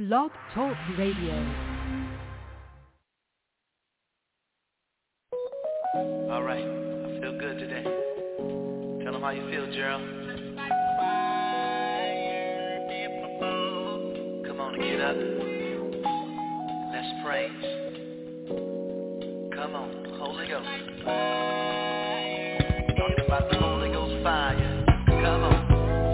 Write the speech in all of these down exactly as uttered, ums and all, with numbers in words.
Blog Talk Radio. All right, I feel good today. Tell them how you feel, Gerald. Come on and get up. Let's praise. Come on, Holy Ghost. Talking about the Holy Ghost fire. Come on.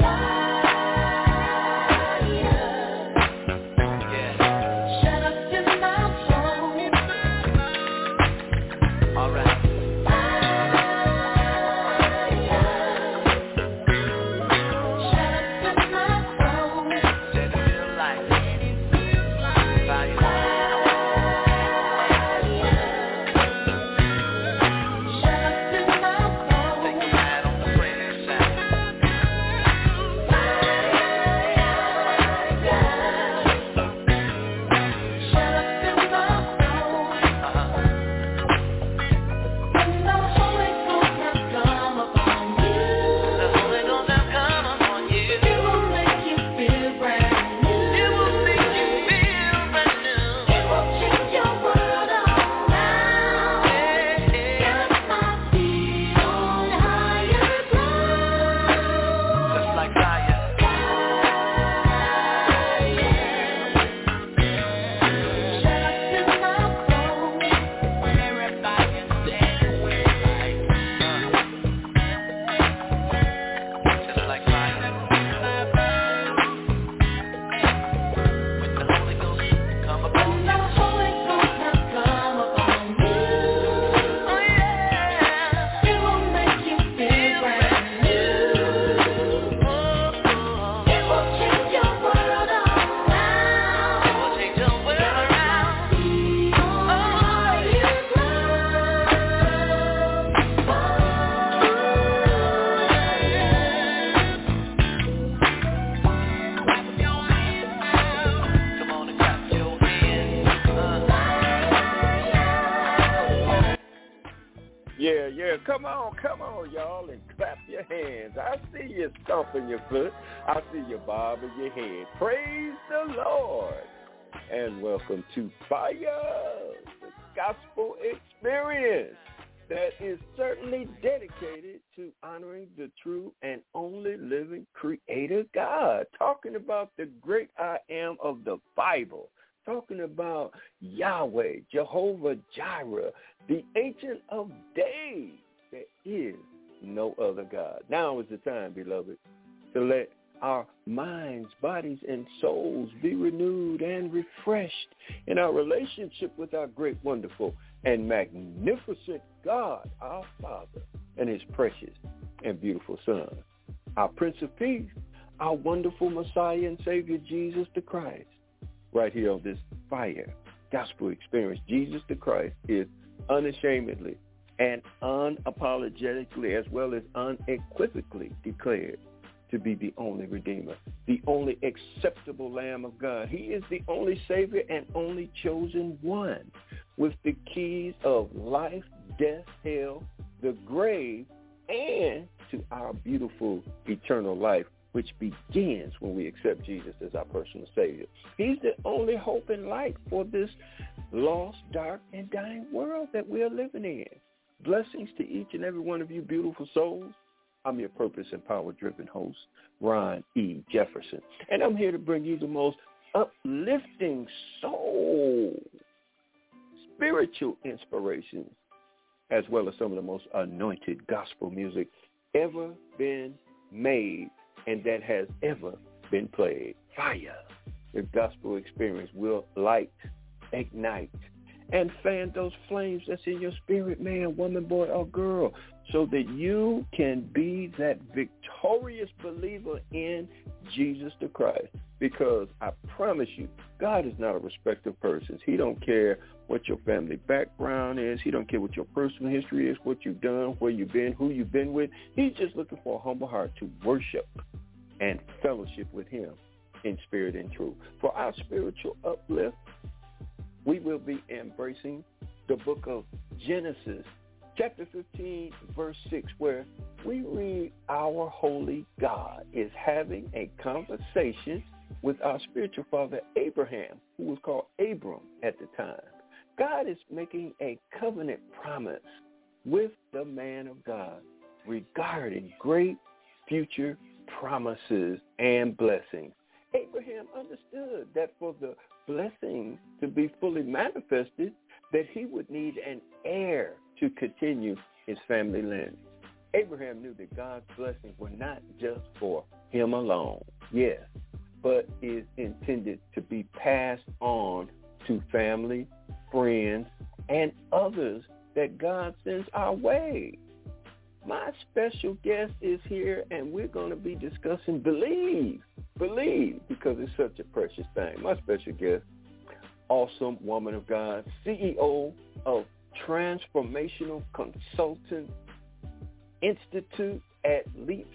Stomping your foot. I see you bobbing your head. Praise the Lord. And welcome to Fire, the gospel experience that is certainly dedicated to honoring the true and only living creator God. Talking about the great I am of the Bible. Talking about Yahweh, Jehovah Jireh, the Ancient of Days. There is no other God. Now is the time, beloved, to let our minds, bodies, and souls be renewed and refreshed in our relationship with our great, wonderful, and magnificent God, our Father, and his precious and beautiful Son, our Prince of Peace, our wonderful Messiah and Savior, Jesus the Christ. Right here on this Fire Gospel Experience, Jesus the Christ is unashamedly and unapologetically as well as unequivocally declared to be the only Redeemer, the only acceptable Lamb of God. He is the only Savior and only chosen one with the keys of life, death, hell, the grave, and to our beautiful eternal life, which begins when we accept Jesus as our personal Savior. He's the only hope and light for this lost, dark, and dying world that we are living in. Blessings to each and every one of you beautiful souls. I'm your purpose and power-driven host, Ron E. Jefferson, and I'm here to bring you the most uplifting soul, spiritual inspirations, as well as some of the most anointed gospel music ever been made and that has ever been played. Fire, the gospel experience will light, ignite, and fan those flames that's in your spirit, man, woman, boy, or girl, so that you can be that victorious believer in Jesus the Christ. Because I promise you, God is not a respecter of persons. He don't care what your family background is. He don't care what your personal history is, what you've done, where you've been, who you've been with. He's just looking for a humble heart to worship and fellowship with him in spirit and truth. For our spiritual uplift, we will be embracing the book of Genesis, chapter fifteen, verse six, where we read our holy God is having a conversation with our spiritual father Abraham, who was called Abram at the time. God is making a covenant promise with the man of God regarding great future promises and blessings. Abraham understood that for the blessings to be fully manifested, that he would need an heir to continue his family lineage. Abraham knew that God's blessings were not just for him alone, yes, but is intended to be passed on to family, friends, and others that God sends our way. My special guest is here, and we're going to be discussing believe, believe, because it's such a precious thing. My special guest, awesome woman of God, C E O of Transformational Consultant Institute at Leaps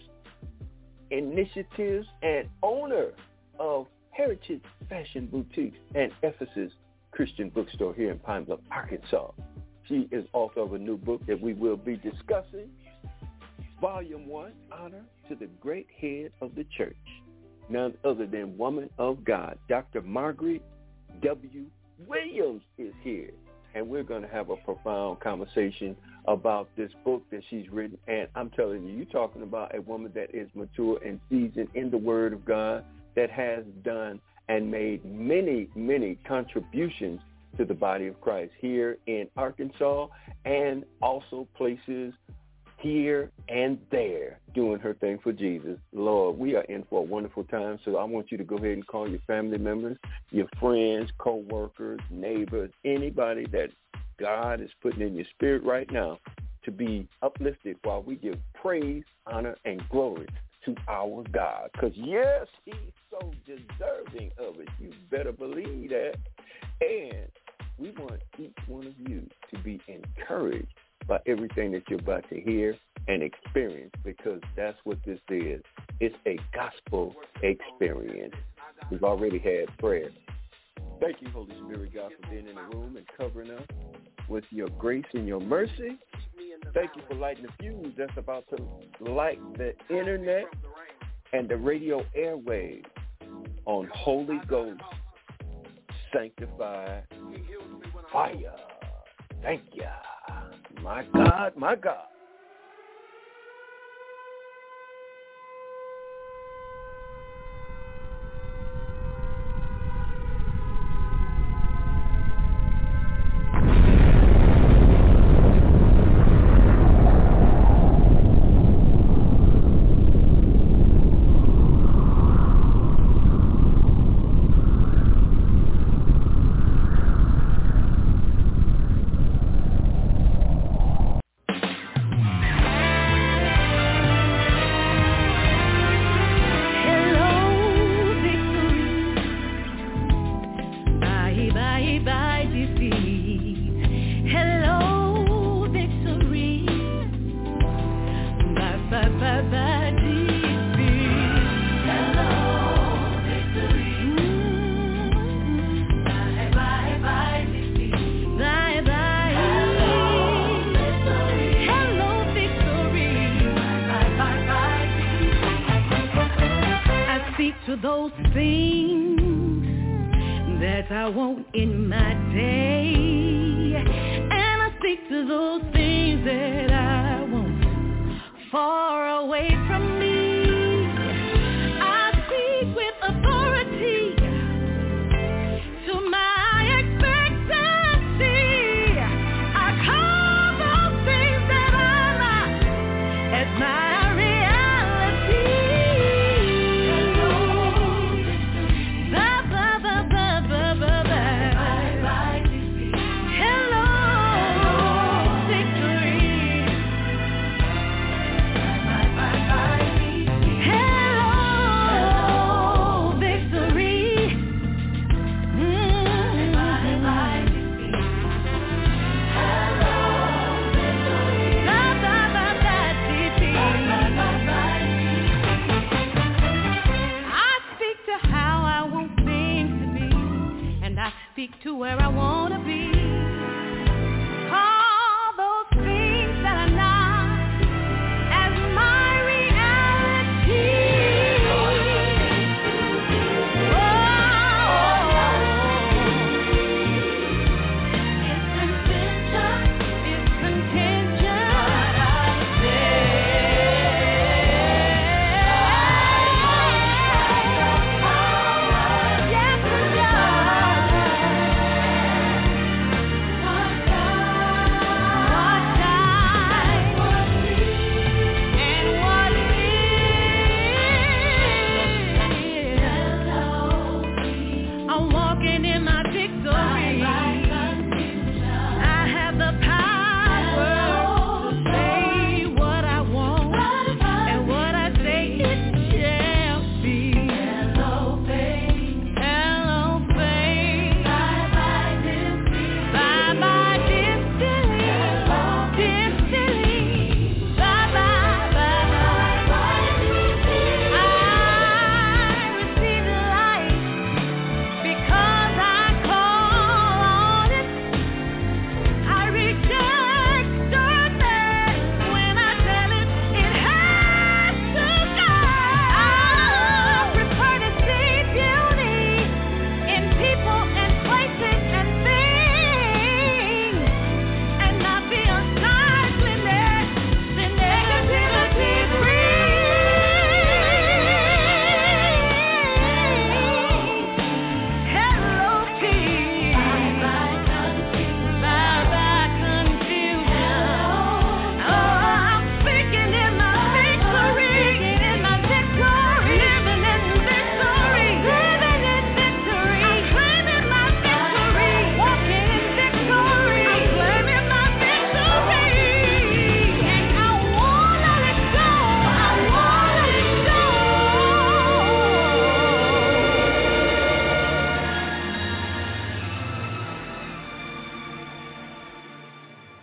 Initiatives and owner of Heritage Fashion Boutique and Ephesus Christian Bookstore here in Pine Bluff, Arkansas. She is author of a new book that we will be discussing. Volume one, Honor to the Great Head of the Church, none other than woman of God, Doctor Margaret W. Williams is here, and we're going to have a profound conversation about this book that she's written. And I'm telling you, you're talking about a woman that is mature and seasoned in the Word of God, that has done and made many, many contributions to the body of Christ here in Arkansas and also places here and there, doing her thing for Jesus. Lord, we are in for a wonderful time, so I want you to go ahead and call your family members, your friends, co-workers, neighbors, anybody that God is putting in your spirit right now to be uplifted while we give praise, honor, and glory to our God. Because, yes, he's so deserving of it. You better believe that. And we want each one of you to be encouraged by everything that you're about to hear and experience, because that's what this is. It's a gospel experience. We've already had prayer. Thank you, Holy Spirit, God, for being in the room and covering us with your grace and your mercy. Thank you for lighting the fuse that's about to light the internet and the radio airwaves on Holy Ghost sanctified fire. Thank you. My God, my God. Oh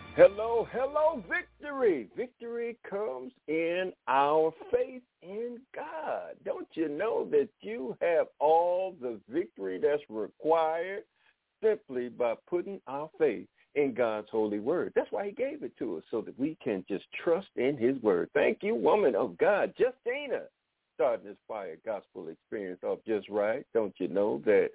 Hello, hello, victory. Victory comes in our faith in God. Don't you know that you have all the victory that's required simply by putting our faith in God's holy word? That's why he gave it to us, so that we can just trust in his word. Thank you, woman of God, Justina, starting this fire gospel experience off just right. Don't you know that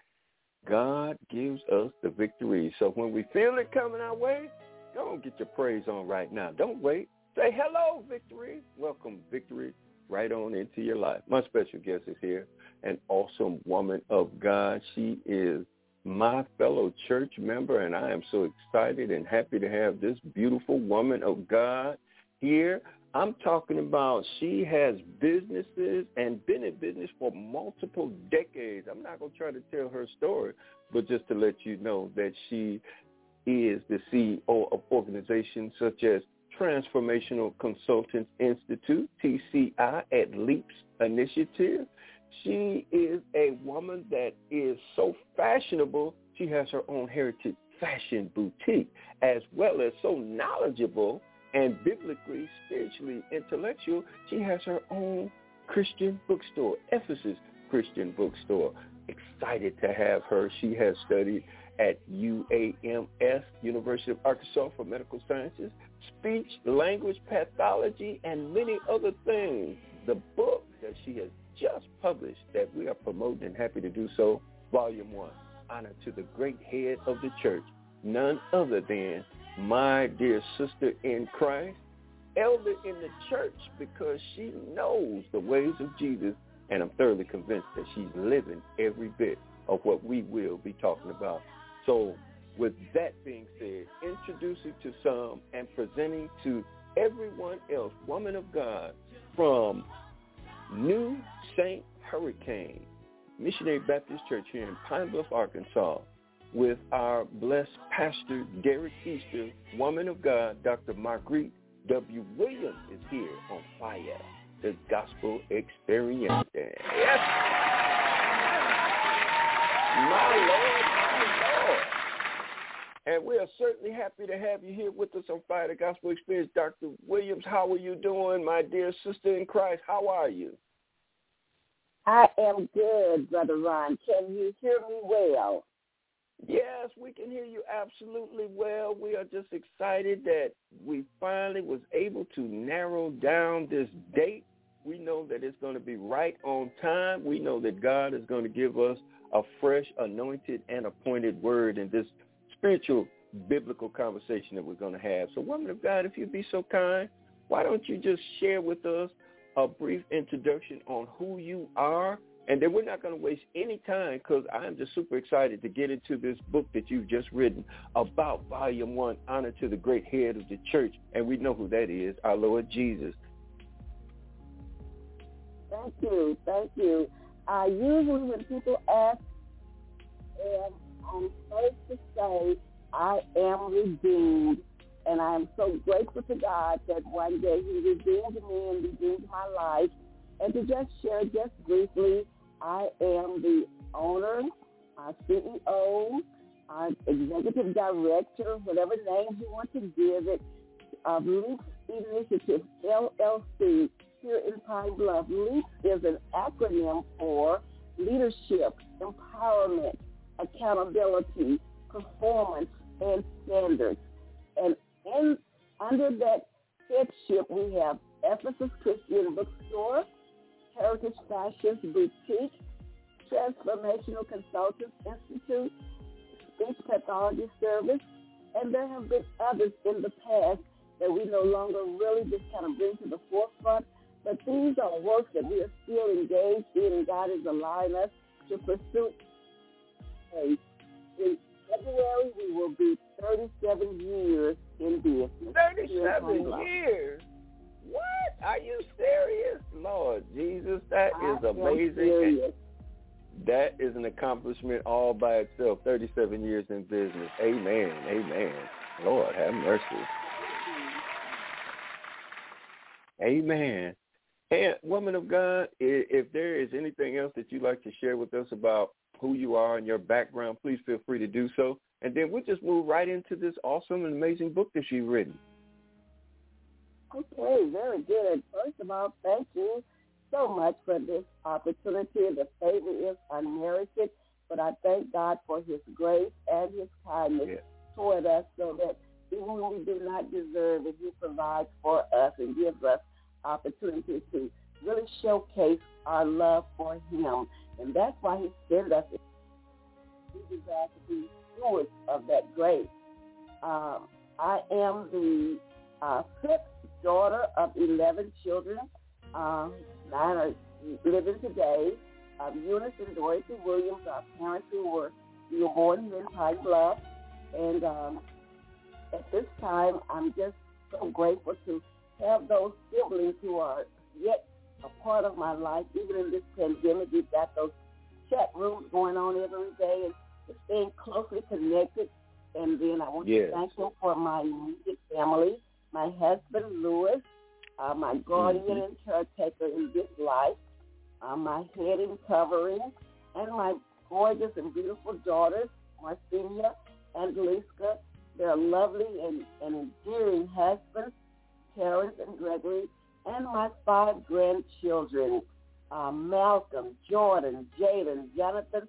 God gives us the victory? So when we feel it coming our way, go and get your praise on right now. Don't wait. Say hello, victory. Welcome, victory, right on into your life. My special guest is here, an awesome woman of God. She is my fellow church member, and I am so excited and happy to have this beautiful woman of God here. I'm talking about she has businesses and been in business for multiple decades. I'm not going to try to tell her story, but just to let you know that she is the C E O of organizations such as Transformational Consultants Institute, T C I, at Leaps Initiative. She is a woman that is so fashionable, she has her own heritage fashion boutique, as well as so knowledgeable and biblically, spiritually intellectual, she has her own Christian bookstore, Ephesus Christian Bookstore. Excited to have her. She has studied at U A M S, University of Arkansas, for medical sciences, speech, language pathology, and many other things. The book that she has just published that we are promoting and happy to do so, Volume one, Honor to the Great Head of the Church, none other than my dear sister in Christ, elder in the church, because she knows the ways of Jesus, and I'm thoroughly convinced that she's living every bit of what we will be talking about. So with that being said, introducing to some and presenting to everyone else, woman of God from New Saint Hurricane Missionary Baptist Church here in Pine Bluff, Arkansas, with our blessed pastor, Derek Easter, woman of God, Doctor Marguerite W. Williams is here on Fire, the Gospel Experience. Yes. My Lord, my Lord. And we are certainly happy to have you here with us on Fire, the Gospel Experience. Doctor Williams, how are you doing, my dear sister in Christ? How are you? I am good, Brother Ron. Can you hear me well? Yes, we can hear you absolutely well. We are just excited that we finally was able to narrow down this date. We know that it's going to be right on time. We know that God is going to give us a fresh, anointed, and appointed word in this spiritual, biblical conversation that we're going to have. So, woman of God, if you'd be so kind, why don't you just share with us a brief introduction on who you are, and then we're not going to waste any time because I'm just super excited to get into this book that you've just written about Volume one, Honor to the Great Head of the Church, and we know who that is, our Lord Jesus. Thank you, thank you. Uh, usually when people ask, and I'm first to say, I am redeemed. And I am so grateful to God that one day he redeemed me and redeemed my life. And to just share just briefly, I am the owner, uh, C E O, uh, executive director, whatever name you want to give it, of Leaps Initiative, L L C, here in Pine Bluff. Leaps is an acronym for leadership, empowerment, accountability, performance, and standards. And in, under that headship, we have Ephesus Christian Bookstore, Heritage Fashions Boutique, Transformational Consultants Institute, Speech Pathology Service, and there have been others in the past that we no longer really just kind of bring to the forefront. But these are works that we are still engaged in, and God is allowing us to pursue. In February, we will be thirty-seven years in business. thirty-seven years? What? Are you serious? Lord Jesus, that I is amazing. That is an accomplishment all by itself, thirty-seven years in business. Amen, amen. Lord, have mercy. Amen. And woman of God, if there is anything else that you'd like to share with us about who you are and your background, please feel free to do so. And then we'll just move right into this awesome and amazing book that she's written. Okay, very good. First of all, thank you so much for this opportunity. The favor is unmerited, but I thank God for his grace and his kindness yeah. toward us, so that even when we do not deserve it, he provides for us and gives us opportunity to really showcase our love for him. And that's why he sent us. We desire to be stewards of that grace. Um, I am the uh, fifth daughter of eleven children. Um, nine are living today. Um, Eunice and Dorothy Williams, our parents who were, who were born here in Pine Bluff. And um, at this time, I'm just so grateful to have those siblings who are yet a part of my life. Even in this pandemic, we've got those chat rooms going on every day and just staying closely connected. And then I want yes. to thank you for my immediate family, my husband, Louis, uh, my guardian mm-hmm. and caretaker in this life, uh, my head and covering, and my gorgeous and beautiful daughters, Marcinia and Liska. They're lovely and, and endearing husbands, Terrence and Gregory, and my five grandchildren, uh, Malcolm, Jordan, Jaden, Jonathan.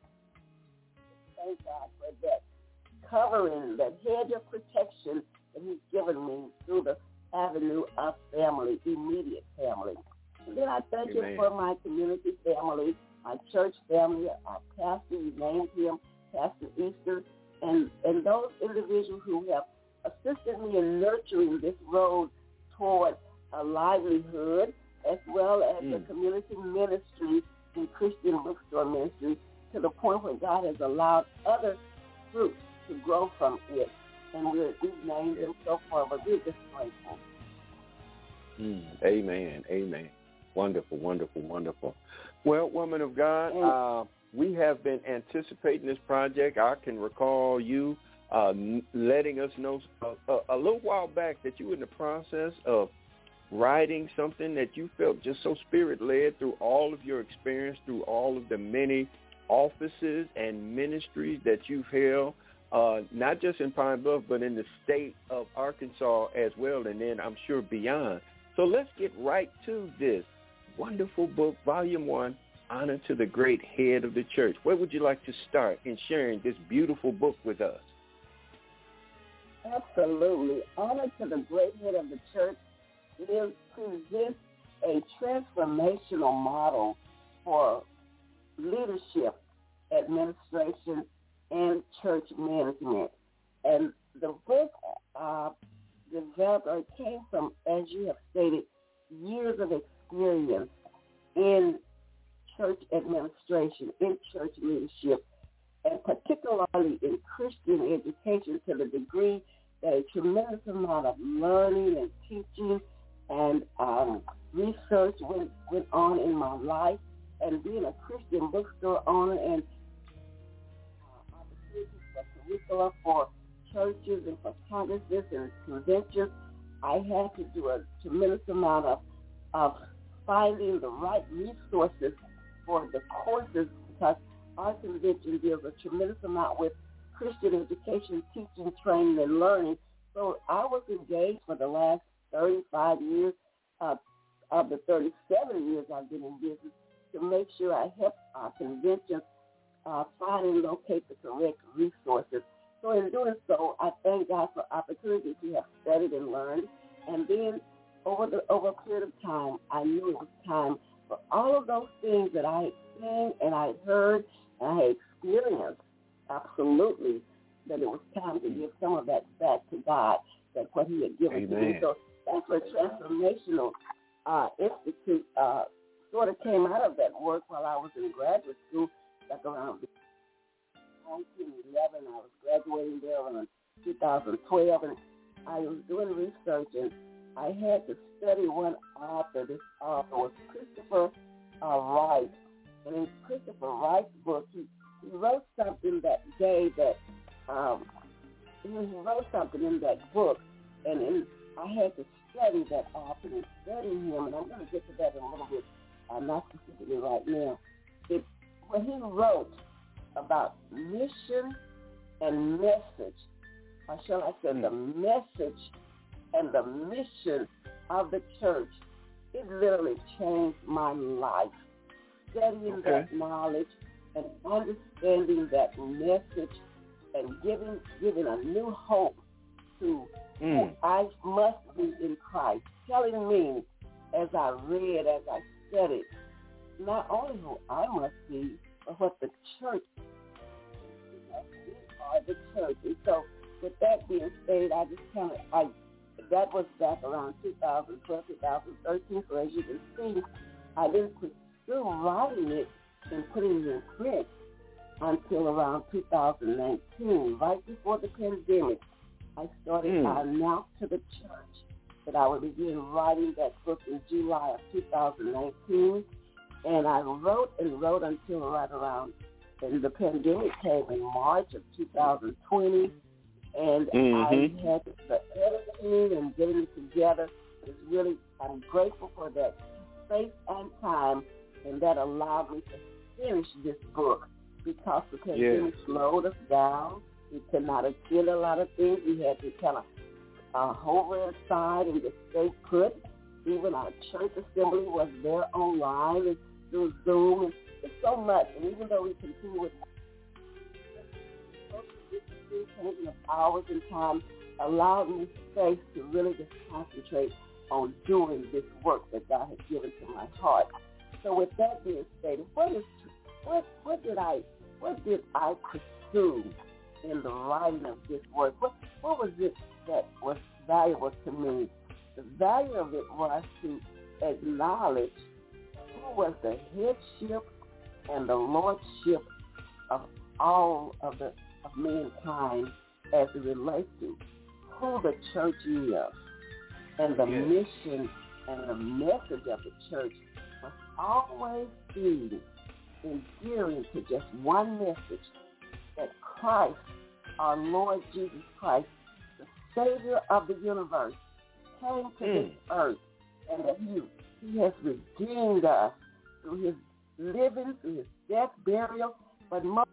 Thank God for that covering, that hedge of protection that he's given me through the avenue of family, immediate family. And then I thank Amen. you for my community family, my church family, our pastor, you named him, Pastor Easter, and, and those individuals who have assisted me in nurturing this road toward a livelihood, as well as mm. the community ministry and Christian bookstore ministry, to the point where God has allowed other groups to grow from it. And we're, we've named them so far, but we're just grateful. Mm. Amen. Amen. Wonderful, wonderful, wonderful. Well, woman of God, uh, we have been anticipating this project. I can recall you uh, letting us know a, a, a little while back that you were in the process of writing something that you felt just so spirit-led through all of your experience, through all of the many offices and ministries that you've held, uh, not just in Pine Bluff, but in the state of Arkansas as well, and then I'm sure beyond. So let's get right to this wonderful book, Volume one, Honor to the Great Head of the Church. Where would you like to start in sharing this beautiful book with us? Absolutely. Honor to the Great Head of the Church is presents a transformational model for leadership, administration, and church management. And the book uh, developed or came from, as you have stated, years of experience in church administration, in church leadership, and particularly in Christian education, to the degree that a tremendous amount of learning and teaching and um, research went, went on in my life. And being a Christian bookstore owner and uh, opportunities for curricula for churches and for congresses and conventions, I had to do a tremendous amount of, of finding the right resources for the courses, because our convention deals a tremendous amount with Christian education, teaching, training, and learning. So I was engaged for the last thirty-five years, uh, of the thirty-seven years I've been in business, to make sure I help our conventions uh, find and locate the correct resources. So in doing so, I thank God for opportunities to have studied and learned. And then over the over a period of time, I knew it was time for all of those things that I had seen and I had heard and I had experienced, absolutely, that it was time to give some of that back to God, that what he had given Amen. to me. So that's what Transformational uh, Institute uh, sort of came out of that work while I was in graduate school, back around nineteen eleven. I was graduating there around two thousand twelve, and I was doing research, and I had to study one author. This author was Christopher uh, Wright. And in Christopher Wright's book, he, he wrote something that day that, um, he wrote something in that book, and in, I had to study that author and study him, and I'm going to get to that in a little bit, uh, not specifically right now. It, when he wrote about mission and message, or shall I say the message and the mission of the church, it literally changed my life. Studying okay. that knowledge and understanding that message and giving giving a new hope to mm. who I must be in Christ, telling me as I read, as I studied, not only who I must be, but what the church is. We are the church. And so with that being said, I just kind of, I that was back around two thousand twelve, two thousand thirteen, so as you can see, I didn't pursue writing it and putting it in print until around two thousand nineteen, right before the pandemic. I started, mm. I announced to the church that I would begin writing that book in July of two thousand nineteen, and I wrote and wrote until right around, and the pandemic came in March of two thousand twenty, and mm-hmm. I had the editing and getting it together. It's really, I'm grateful for that space and time, and that allowed me to finish this book because the pandemic yes. slowed us down. We could not attend a lot of things. We had to kind of uh, hover inside and just stay put. Even our church assembly was there online and through Zoom. And it's so much. And even though we continue with social distancing, changing of hours and time, allowed me space to really just concentrate on doing this work that God has given to my heart. So with that being stated, what is what what did I what did I pursue in the writing of this work? What what was it that was valuable to me? The value of it was to acknowledge who was the headship and the lordship of all of the of mankind as it relates to who the church is, and the yes. mission and the message of the church must always be endearing to just one message, that Christ, our Lord Jesus Christ, the Savior of the universe, came to mm. this earth, and that he, he has redeemed us through his living, through his death, burial, but most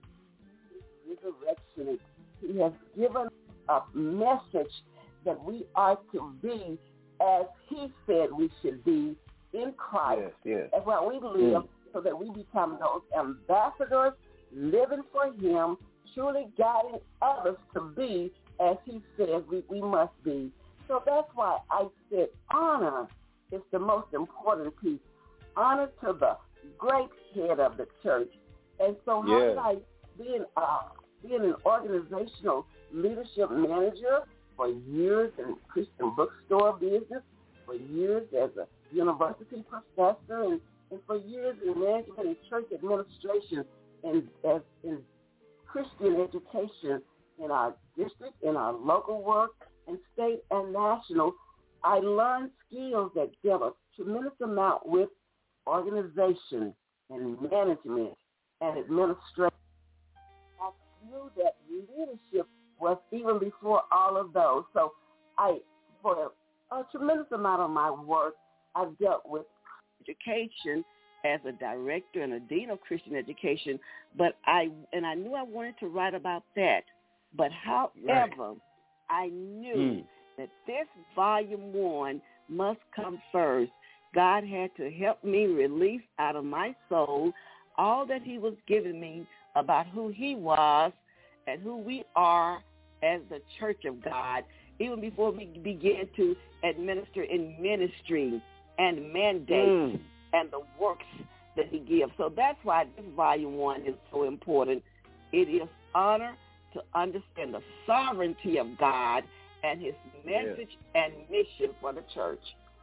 his resurrection. He has given a message that we are to be as he said we should be in Christ. Yes, yes. And while we live, mm. so that we become those ambassadors living for him, truly guiding others to be as he says we, we must be. So that's why I said honor is the most important piece. Honor to the great head of the church. And so how yes. did I, being, uh, being an organizational leadership manager for years in Christian bookstore business, for years as a university professor, and, and for years in management and church administration, and as in Christian education in our district, in our local work, and state and national, I learned skills that dealt a tremendous amount with organization and management and administration. I knew that leadership was even before all of those. So I, for a, a tremendous amount of my work, I've dealt with education as a director and a dean of Christian education, but I, and I knew I wanted to write about that. But however, right. I knew mm. that this volume one must come first. God had to help me release out of my soul all that he was giving me about who he was and who we are as the church of God, even before we begin to administer in ministry and mandates mm. and the works that he gives. So that's why this volume one is so important. It is honor to understand the sovereignty of God and his message yes. and mission for the church.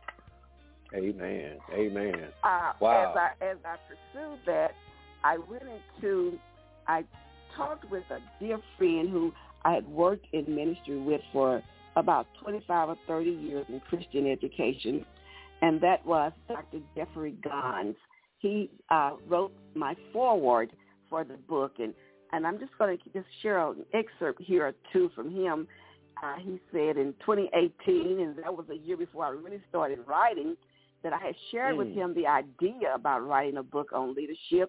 Amen. Amen. Uh, wow. As I, as I pursued that, I went into, I talked with a dear friend who I had worked in ministry with for about twenty-five or thirty years in Christian education, and that was Doctor Jeffrey Gons. He uh, wrote my foreword for the book, and, and I'm just going to just share an excerpt here or two from him. Uh, he said in twenty eighteen, and that was a year before I really started writing, that I had shared mm. with him the idea about writing a book on leadership.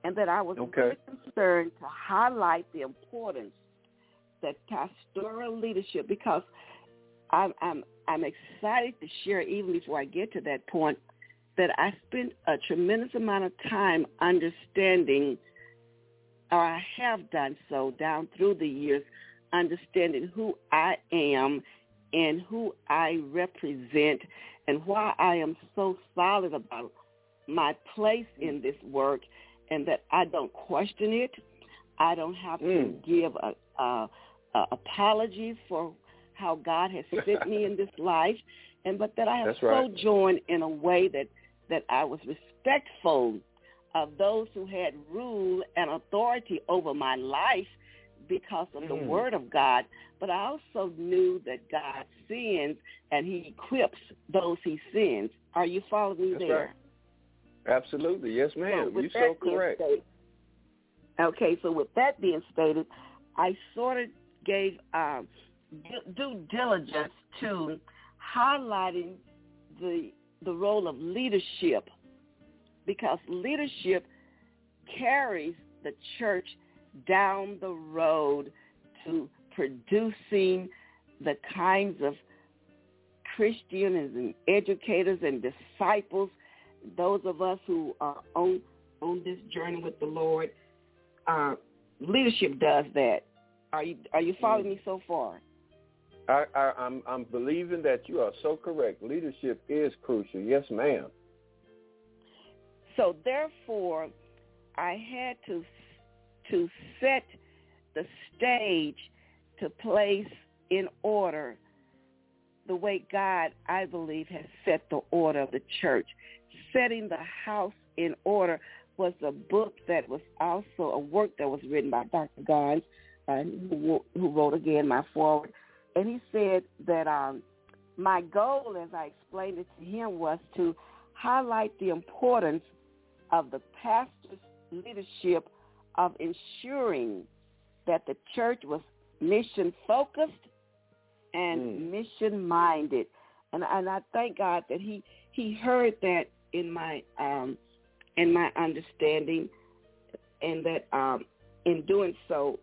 and that I was okay. very concerned to highlight the importance that pastoral leadership, because I'm, I'm, I'm excited to share, even before I get to that point, that I spent a tremendous amount of time understanding, or I have done so down through the years, understanding who I am and who I represent and why I am so solid about my place in this work, and that I don't question it. I don't have to mm. give a, a, a apologies for how God has sent me in this life, and but that I have That's right. sojourned in a way that, that I was respectful of those who had rule and authority over my life because of mm. the word of God. But I also knew that God sends and he equips those he sends. Are you following me That's there? Right. Absolutely. Yes, ma'am. So You're so correct. Stated, okay, so with that being stated, I sort of gave um, due diligence to highlighting the the role of leadership, because leadership carries the church down the road to producing the kinds of Christians and educators and disciples, those of us who are on on this journey with the Lord. Uh, leadership does that. Are you are you following me so far? I, I, I'm I'm believing that you are so correct. Leadership is crucial. Yes, ma'am. So therefore, I had to to set the stage to place in order the way God, I believe, has set the order of the church. Setting the house in order was a book that was also a work that was written by Doctor Gons, uh, who, who wrote, again, my foreword. And he said that um, my goal, as I explained it to him, was to highlight the importance of the pastor's leadership of ensuring that the church was mission-focused and mm. mission-minded. And, and I thank God that he, he heard that in my um, in my understanding, and that um, in doing so,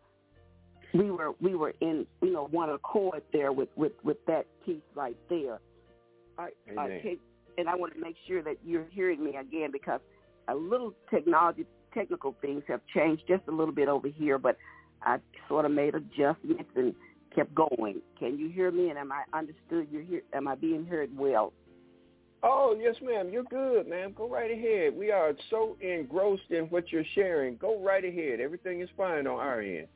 we were we were in you know one accord there with, with, with that piece right there. I, I, and I want to make sure that you're hearing me again, because a little technology technical things have changed just a little bit over here, but I sort of made adjustments and kept going. Can you hear me? And am I understood? You're here? Am I being heard well? Oh, yes, ma'am. You're good, ma'am. Go right ahead. We are so engrossed in what you're sharing. Go right ahead. Everything is fine on our end.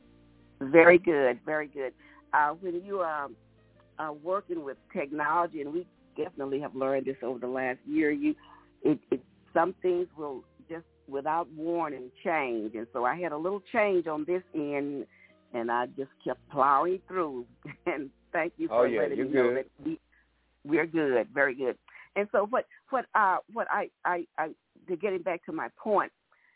Very good. Very good. Uh, when you are uh, working with technology, and we definitely have learned this over the last year, you it, it some things will just without warning change. And so I had a little change on this end, and I just kept plowing through. And thank you for oh, yeah, letting you're me good. know that we, we're good. Very good. And so what what uh what I, I, I to getting back to my point,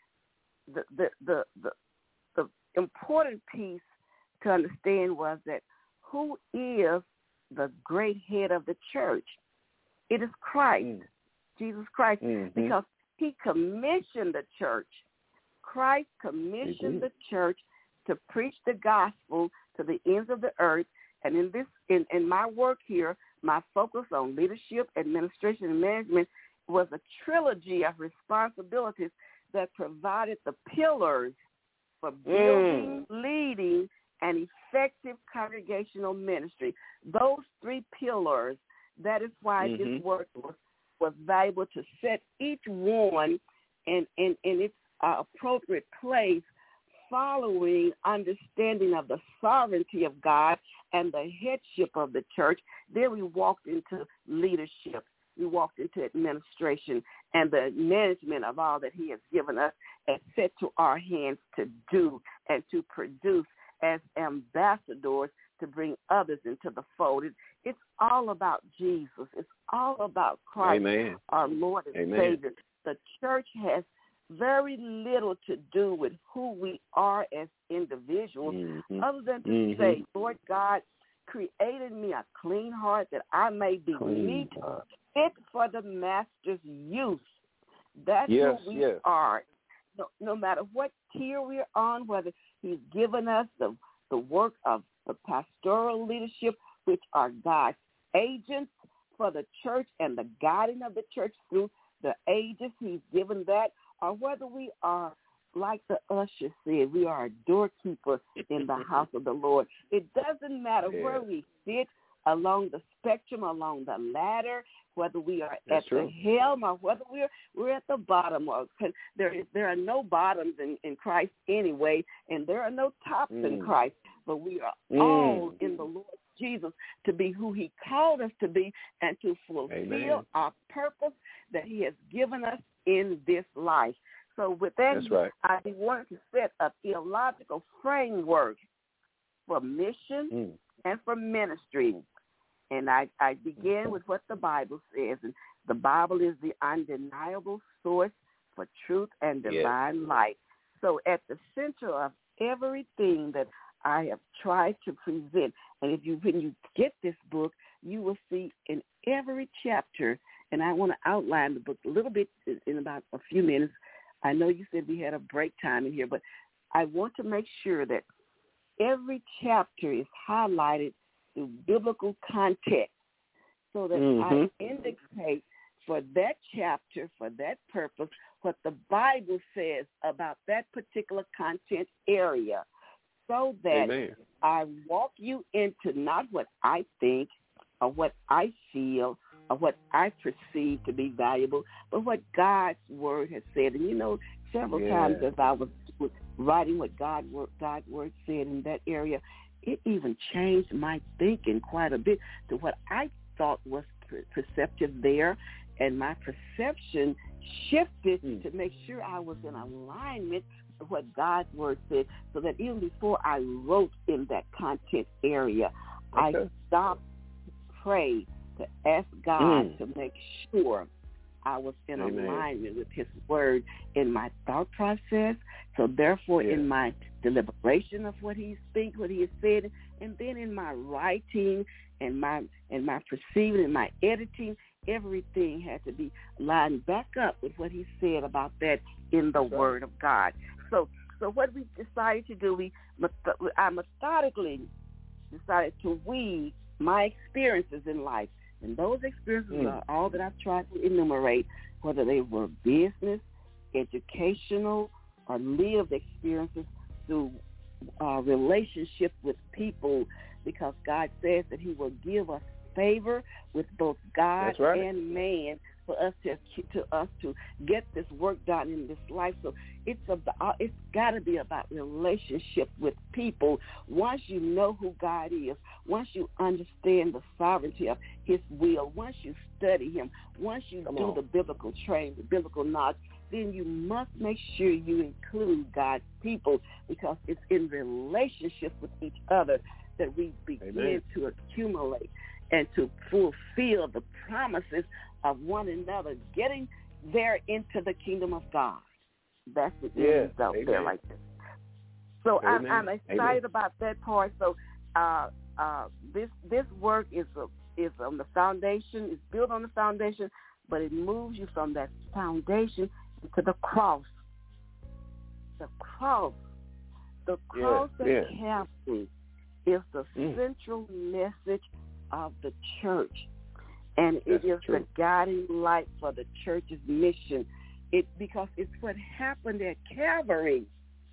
the the, the the the important piece to understand was that who is the great head of the church? It is Christ, mm. Jesus Christ, mm-hmm. because he commissioned the church. Christ commissioned mm-hmm. the church to preach the gospel to the ends of the earth. And in this, in, in my work here, my focus on leadership, administration, and management was a trilogy of responsibilities that provided the pillars for building, mm. leading, and effective congregational ministry. Those three pillars, that is why mm-hmm. this work was, was valuable, to set each one in, in, in its uh, appropriate place, following understanding of the sovereignty of God and the headship of the church. Then we walked into leadership. We walked into administration and the management of all that he has given us and set to our hands to do and to produce as ambassadors to bring others into the fold. It, it's all about Jesus. It's all about Christ, Amen. Our Lord and Amen. Savior. The church has very little to do with who we are as individuals, mm-hmm. other than to mm-hmm. say, Lord God, created me a clean heart that I may be clean meet, heart. fit for the master's use. That's yes, who we yes. are. no, no matter what tier we're on, whether he's given us the, the work of the pastoral leadership, which are God's agents for the church and the guiding of the church through the ages, he's given that, or whether we are, like the usher said, we are a doorkeeper in the house of the Lord. It doesn't matter yeah. where we sit along the spectrum, along the ladder, whether we are That's at true. the helm or whether we're we're at the bottom. Or, there is there are no bottoms in, in Christ anyway, and there are no tops mm. in Christ. But we are mm. all in the Lord Jesus to be who he called us to be and to fulfill Amen. Our purpose that he has given us in this life. So with that, That's right. I want to set a theological framework for mission mm. and for ministry. And I, I begin with what the Bible says. And the Bible is the undeniable source for truth and divine yes. light. So at the center of everything that I have tried to present, and if you when you get this book, you will see in every chapter, and I want to outline the book a little bit in, in about a few minutes. I know you said we had a break time in here, but I want to make sure that every chapter is highlighted through biblical context so that mm-hmm. I indicate for that chapter, for that purpose, what the Bible says about that particular content area so that Amen. I walk you into not what I think or what I feel or what I perceive to be valuable, but what God's word has said. And, you know, several yeah. times as I was writing what God, God's word said in that area, it even changed my thinking quite a bit to what I thought was perceptive there. And my perception shifted mm. to make sure I was in alignment with what God's word said, so that even before I wrote in that content area, okay. I stopped to pray, to ask God mm. to make sure I was in Amen. Alignment with his word in my thought process. So therefore, yeah. in my deliberation of what he speaks, what he has said, and then in my writing and my and my perceiving and my editing, everything had to be lined back up with what he said about that in the That's word right. of God. So, so what we decided to do, we I methodically decided to weave my experiences in life. And those experiences mm. are all that I've tried to enumerate, whether they were business, educational, or lived experiences through uh, relationships with people, because God says that he will give us favor with both God right. and man for us to to us to get this work done in this life. So it's about it's got to be about relationship with people. Once you know who God is, once you understand the sovereignty of his will, once you study him, once you Come do on. the biblical training, the biblical knowledge, then you must make sure you include God's people, because it's in relationship with each other that we begin Amen. to accumulate and to fulfill the promises of one another, getting there into the kingdom of God. That's the yeah. end out Amen. there like this. So I'm, I'm excited Amen. about that part. So uh, uh, this this work is a, is on the foundation, it's built on the foundation, but it moves you from that foundation to the cross. The cross. The cross yeah. at yeah. Calvary is the mm. central message of the church, and it That's is true. the guiding light for the church's mission. It because it's what happened at Calvary.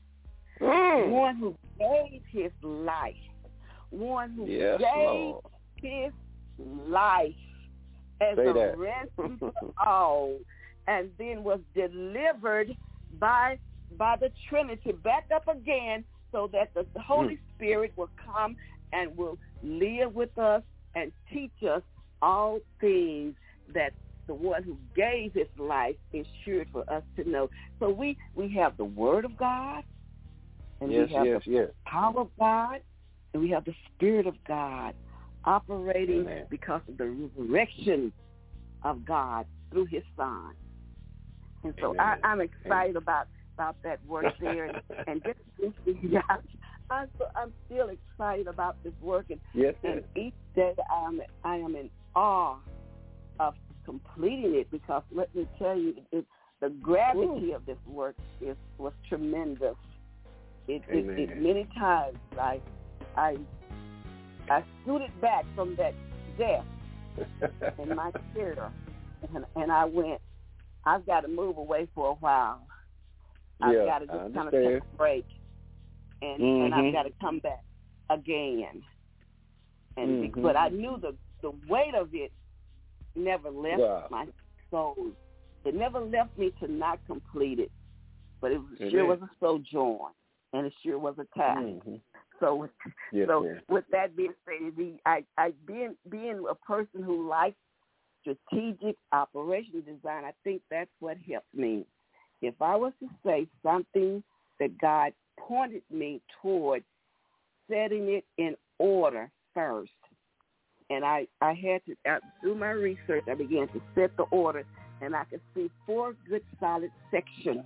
Mm. One who gave his life, one who yes, gave Lord. his life as Say a that. ransom for all, and then was delivered by by the Trinity back up again, so that the, the Holy mm. Spirit will come and will live with us and teach us all things that the one who gave his life ensured for us to know. So we, we have the Word of God, and yes, we have yes, the yes. power of God, and we have the Spirit of God operating Amen. because of the resurrection of God through his Son. And so I, I'm excited Amen. about about that work there, and, and just yeah, I'm, so, I'm still excited about this work, and, yes, and each day I'm I am in awe of completing it, because let me tell you, it, the gravity Ooh. of this work is was tremendous. It, it, it many times I I I scooted back from that desk in my chair, and, and I went, I've got to move away for a while. I've yeah, got to just kind of take a break, and, mm-hmm. and I've got to come back again. And mm-hmm. But I knew the, the weight of it never left wow. my soul. It never left me to not complete it, but it was, sure was a sojourn, and it sure was a task. Mm-hmm. So, yes, so yes. with that being stated, I, I being being a person who likes strategic operation design, I think that's what helped me. If I was to say something that God pointed me toward, setting it in order first, and I, I had to uh, do my research. I began to set the order, and I could see four good solid sections.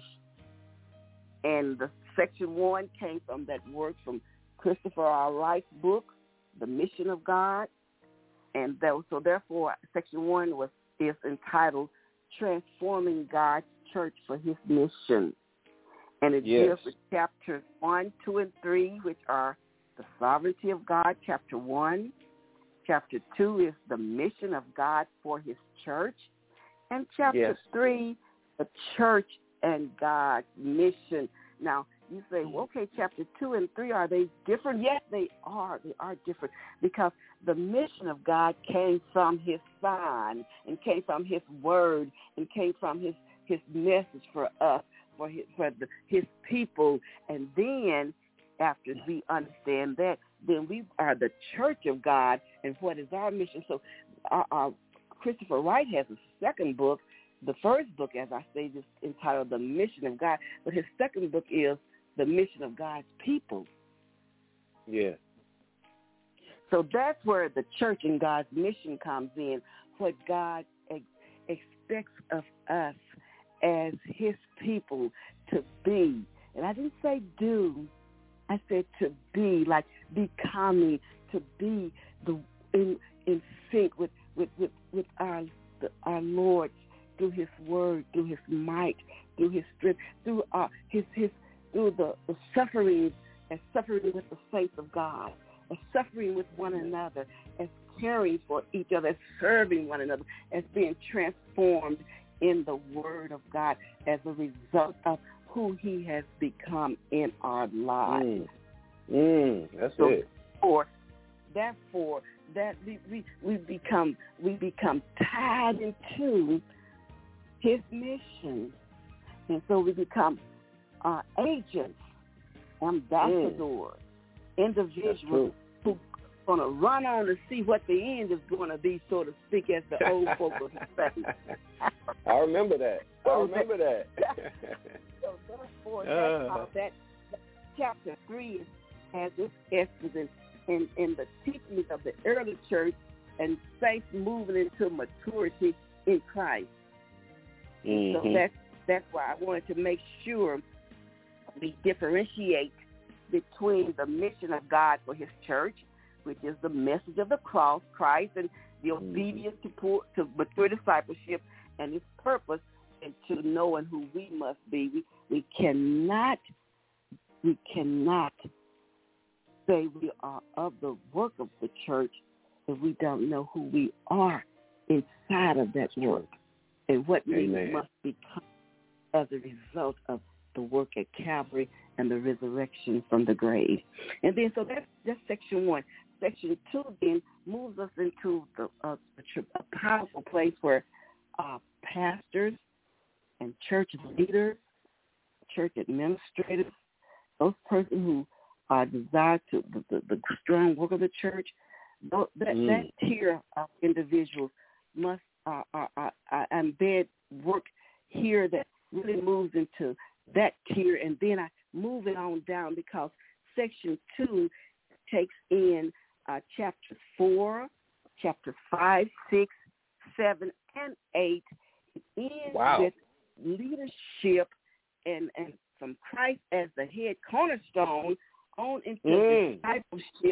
And the section one came from that work from Christopher R. Wright's book, The Mission of God. And that was, so therefore, section one was is entitled Transforming God's Church for His Mission. And it yes. deals with chapters one, two, and three, which are the sovereignty of God, chapter one. Chapter two is the mission of God for His church. And chapter yes. three, the church and God's mission. Now, you say, well, okay, chapter two and three, are they different? Yes, they are. They are different because the mission of God came from His Son and came from His Word and came from His, his message for us, for His, for the, his people. And then after we understand that, then we are the church of God, and what is our mission? So our, our Christopher Wright has a second book. The first book, as I say, is entitled The Mission of God, but his second book is The Mission of God's People. Yeah. So that's where the church and God's mission comes in, what God ex- expects of us as His people to be. And I didn't say do. I said to be, like becoming, to be the in in sync with with, with, with our the, our Lord through His Word, through His might, through His strength, through uh, His His through the, the suffering and suffering with the saints of God, as suffering with one another, as caring for each other, as serving one another, as being transformed in the Word of God as a result of who He has become in our lives. Mm. Mm, that's so it. For, therefore, that we, we, we become we become tied into His mission, and so we become uh, agents, ambassadors, mm. individuals who are going to run on to see what the end is going to be, so to speak, as the old folks would say. I remember that. I remember that. So therefore, that's how that, that chapter three has its essence in, in, in the teachings of the early church and saints moving into maturity in Christ. Mm-hmm. So that's that's why I wanted to make sure we differentiate between the mission of God for His church, which is the message of the cross, Christ, and the mm-hmm. obedience to pull, to mature discipleship, and His purpose, and to knowing who we must be. We we cannot we cannot say we are of the work of the church if we don't know who we are inside of that work and what Amen. we must become as a result of the work at Calvary and the resurrection from the grave. And then, so that's, that's section one. Section two then moves us into the, uh, a powerful place where uh, pastors and church leaders, church administrators, those persons who uh, desire to the, the, the strong work of the church, that, mm. that tier of individuals must uh, uh, uh, uh, embed work here that really moves into that tier, and then I move it on down because section two takes in uh, chapter four, chapter five, six, seven, and eight. It ends wow. with leadership and, and from Christ as the head cornerstone on into mm. discipleship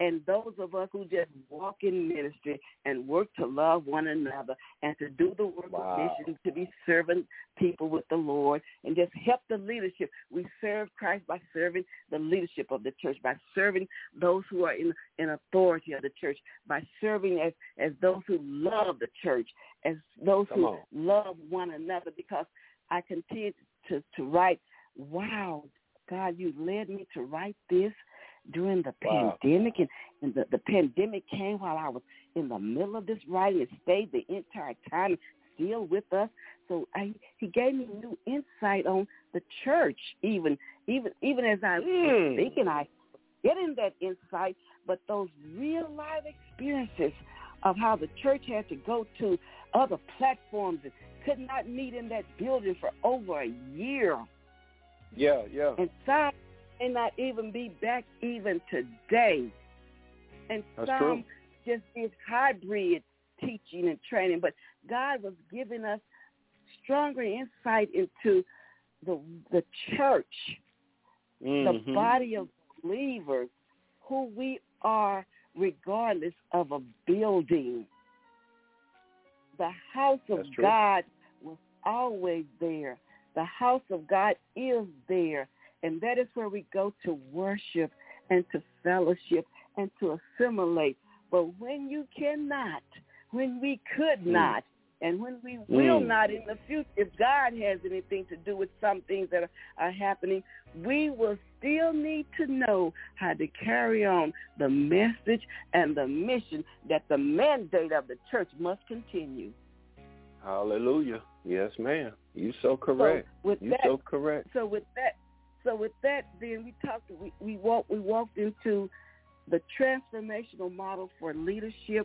and those of us who just walk in ministry and work to love one another and to do the work Wow. of mission, to be serving people with the Lord and just help the leadership. We serve Christ by serving the leadership of the church, by serving those who are in, in authority of the church, by serving as, as those who love the church, as those Come who on. love one another, because I continue to, to write, wow, God, you led me to write this during the Wow. pandemic, and, and the, the pandemic came while I was in the middle of this writing. It stayed the entire time, still with us. So I, he gave me new insight on the church, even even even as I Mm. was speaking, I getting that insight, but those real life experiences of how the church had to go to other platforms and could not meet in that building for over a year. Yeah, yeah. And some may not even be back even today. And That's some true. just did hybrid teaching and training. But God was giving us stronger insight into the the church, Mm-hmm. the body of believers, who we are regardless of a building. The house of That's true. God was always there. The house of God is there. And that is where we go to worship and to fellowship and to assimilate. But when you cannot, when we could not, and when we will Mm. not in the future, if God has anything to do with some things that are, are happening, we will still need to know how to carry on the message and the mission that the mandate of the church must continue. Hallelujah. Yes, ma'am. You so correct. So with you that, so correct. So with that, so with that, then we talked. We we walked. We walked into the transformational model for leadership,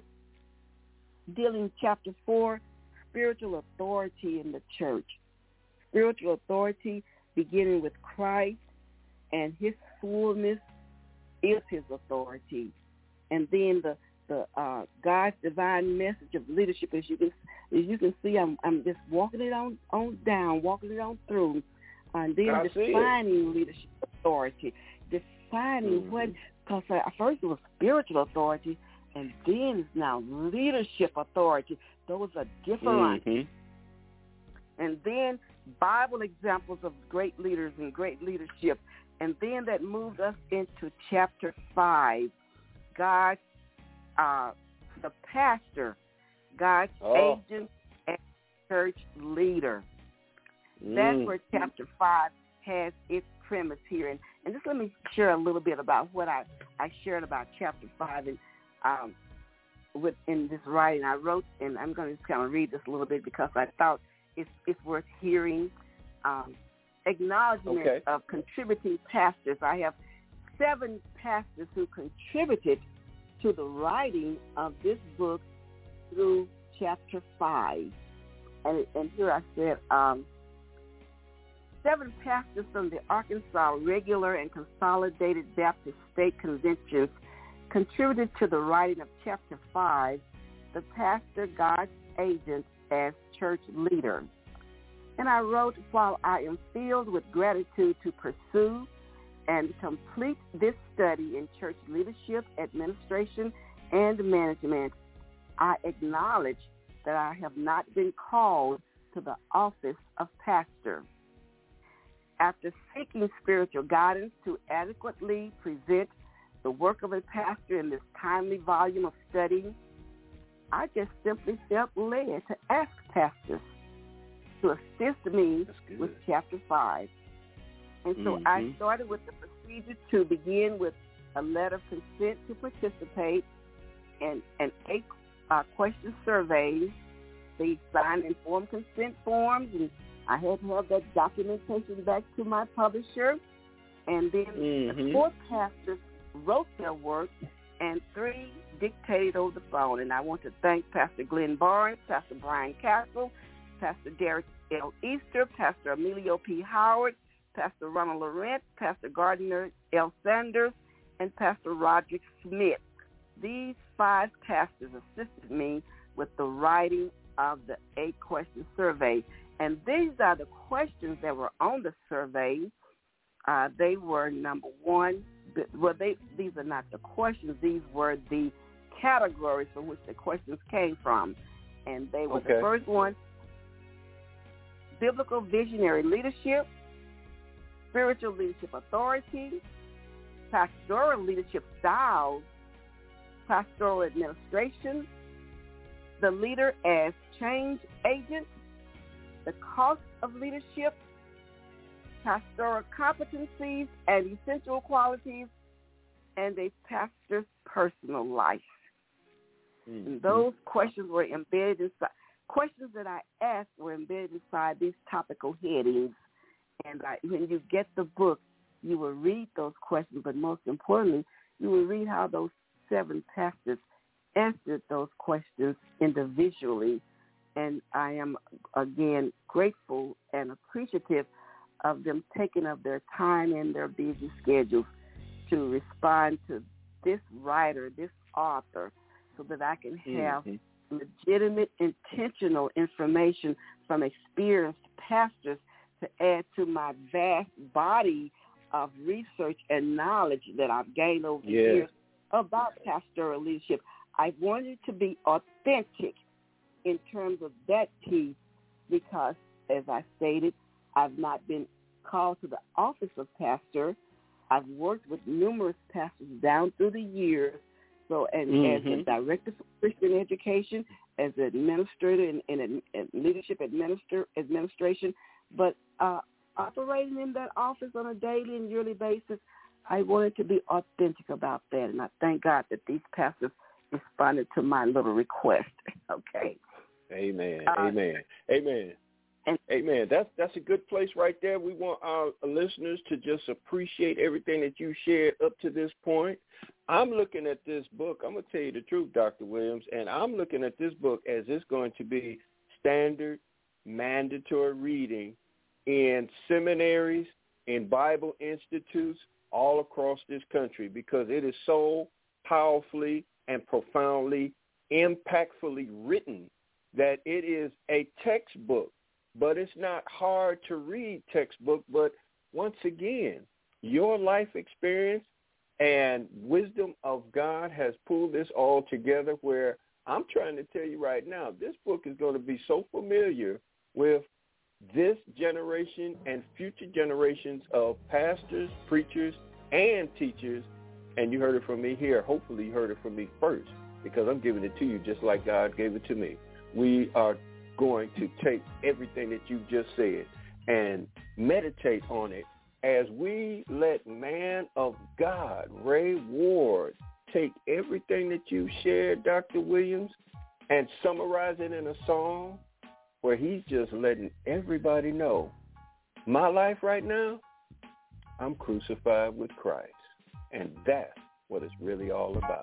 dealing chapter four, spiritual authority in the church. Spiritual authority, beginning with Christ, and His fullness is His authority, and then the the uh, God's divine message of leadership. As you can as you can see, I'm I'm just walking it on on down, walking it on through. And then I see defining leadership authority, defining Mhm. what, because uh, first it was spiritual authority, and then it's now leadership authority. Those are different. Mhm. And then Bible examples of great leaders and great leadership. And then that moved us into chapter five, God's, uh, the pastor, God's Oh. agent and church leader. That's Mm. where chapter five has its premise here. And, and just let me share a little bit about what I, I shared about chapter five. And um, with in this writing I wrote, and I'm going to just kind of read this a little bit because I thought it's, it's worth hearing. Um, acknowledgement Okay. of contributing pastors. I have seven pastors who contributed to the writing of this book through chapter five. And, and here I said, um, seven pastors from the Arkansas Regular and Consolidated Baptist State Conventions contributed to the writing of chapter five, the pastor, God's agent as church leader. And I wrote, while I am filled with gratitude to pursue and complete this study in church leadership, administration, and management, I acknowledge that I have not been called to the office of pastor. After seeking spiritual guidance to adequately present the work of a pastor in this timely volume of study, I just simply felt led to ask pastors to assist me with chapter five. And so Mm-hmm. I started with the procedure to begin with a letter of consent to participate and an eight uh, question survey. They signed informed consent forms, and I had to have that documentation back to my publisher. And then Mm-hmm. four pastors wrote their work, and three dictated over the phone. And I want to thank Pastor Glenn Barnes, Pastor Brian Castle, Pastor Derek L. Easter, Pastor Emilio P. Howard, Pastor Ronald Laurent, Pastor Gardner L. Sanders, and Pastor Roderick Smith. These five pastors assisted me with the writing of the eight-question survey. And these are the questions that were on the survey. Uh, they were, number one, well, they these are not the questions. These were the categories from which the questions came from. And they were okay. the first one, biblical visionary leadership, spiritual leadership authority, pastoral leadership styles, pastoral administration, the leader as change agent, the cost of leadership, pastoral competencies and essential qualities, and a pastor's personal life. Mm-hmm. And those questions were embedded inside. Questions that I asked were embedded inside these topical headings. And I, when you get the book, you will read those questions, but most importantly, you will read how those seven pastors answered those questions individually. And I am, again, grateful and appreciative of them taking up their time and their busy schedules to respond to this writer, this author, so that I can have mm-hmm. legitimate, intentional information from experienced pastors to add to my vast body of research and knowledge that I've gained over the yes. years about pastoral leadership. I wanted to be authentic in terms of that piece because, as I stated, I've not been called to the office of pastor. I've worked with numerous pastors down through the years. So, and mm-hmm. as a director for Christian education, as an administrator in, in, in leadership administer, administration, but uh, operating in that office on a daily and yearly basis, I wanted to be authentic about that, and I thank God that these pastors responded to my little request. Okay. Amen. Uh, Amen. Amen. And, Amen. That's that's a good place right there. We want our listeners to just appreciate everything that you shared up to this point. I'm looking at this book. I'm going to tell you the truth, Doctor Williams, and I'm looking at this book as it's going to be standard, mandatory reading in seminaries, in Bible institutes all across this country because it is so powerfully and profoundly, impactfully written that it is a textbook. But it's not hard to read textbook. But once again, your life experience and wisdom of God has pulled this all together where I'm trying to tell you right now, this book is going to be so familiar with this generation and future generations of pastors, preachers, and teachers. And you heard it from me here. Hopefully you heard it from me first because I'm giving it to you just like God gave it to me. We are going to take everything that you just said and meditate on it as we let man of God, Ray Ward, take everything that you shared, Doctor Williams, and summarize it in a song where he's just letting everybody know, my life right now, I'm crucified with Christ. And that's what it's really all about.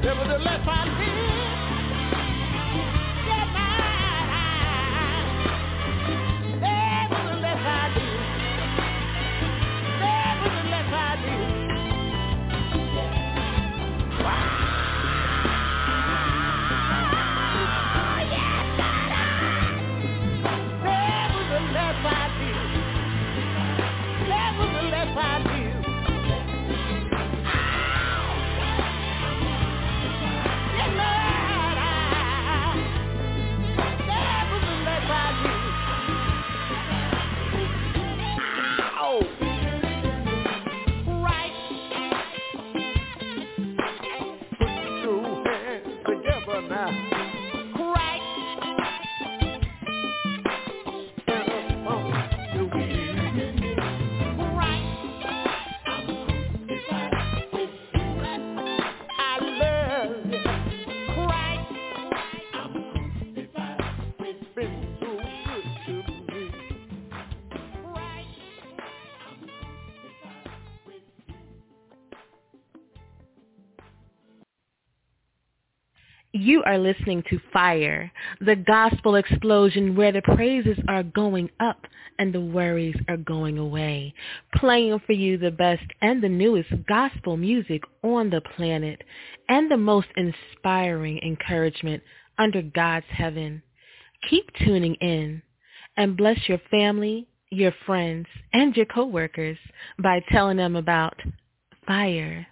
Nevertheless I live. Yes, I, nevertheless I do. Nevertheless I do. Wow. Yes, I, nevertheless I do. Nevertheless I do. You are listening to Fire, the gospel explosion where the praises are going up and the worries are going away. Playing for you the best and the newest gospel music on the planet and the most inspiring encouragement under God's heaven. Keep tuning in and bless your family, your friends, and your coworkers by telling them about Fire.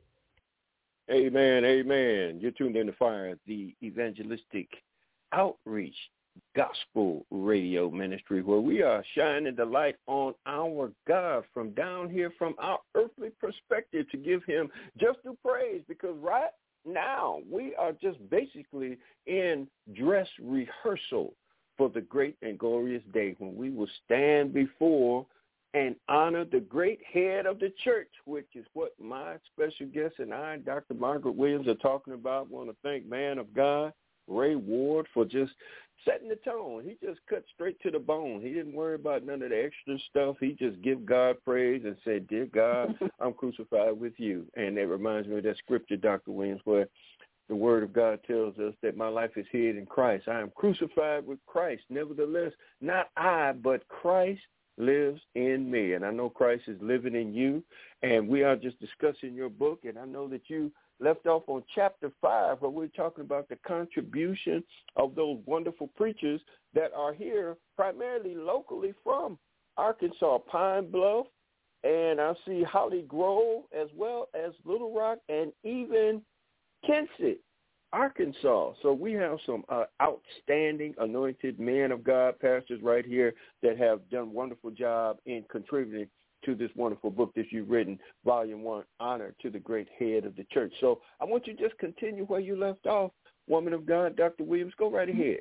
Amen, amen. You're tuned in to Fire, the evangelistic outreach gospel radio ministry, where we are shining the light on our God from down here, from our earthly perspective, to give him just due praise, because right now we are just basically in dress rehearsal for the great and glorious day when we will stand before and honor the great head of the church, which is what my special guest and I, Doctor Margaret Williams, are talking about. I want to thank man of God, Ray Ward, for just setting the tone. He just cut straight to the bone. He didn't worry about none of the extra stuff. He just give God praise and said, dear God, I'm crucified with you. And that reminds me of that scripture, Doctor Williams, where the word of God tells us that my life is hid in Christ. I am crucified with Christ. Nevertheless, not I, but Christ lives in me. And I know Christ is living in you. And we are just discussing your book. And I know that you left off on chapter five, where we're talking about the contribution of those wonderful preachers that are here primarily locally from Arkansas, Pine Bluff, and I see Holly Grove, as well as Little Rock, and even Kensett, Arkansas. So we have some uh, outstanding anointed men of God, pastors right here that have done a wonderful job in contributing to this wonderful book that you've written, Volume One, Honor to the Great Head of the Church. So I want you to just continue where you left off, woman of God, Doctor Williams. Go right ahead.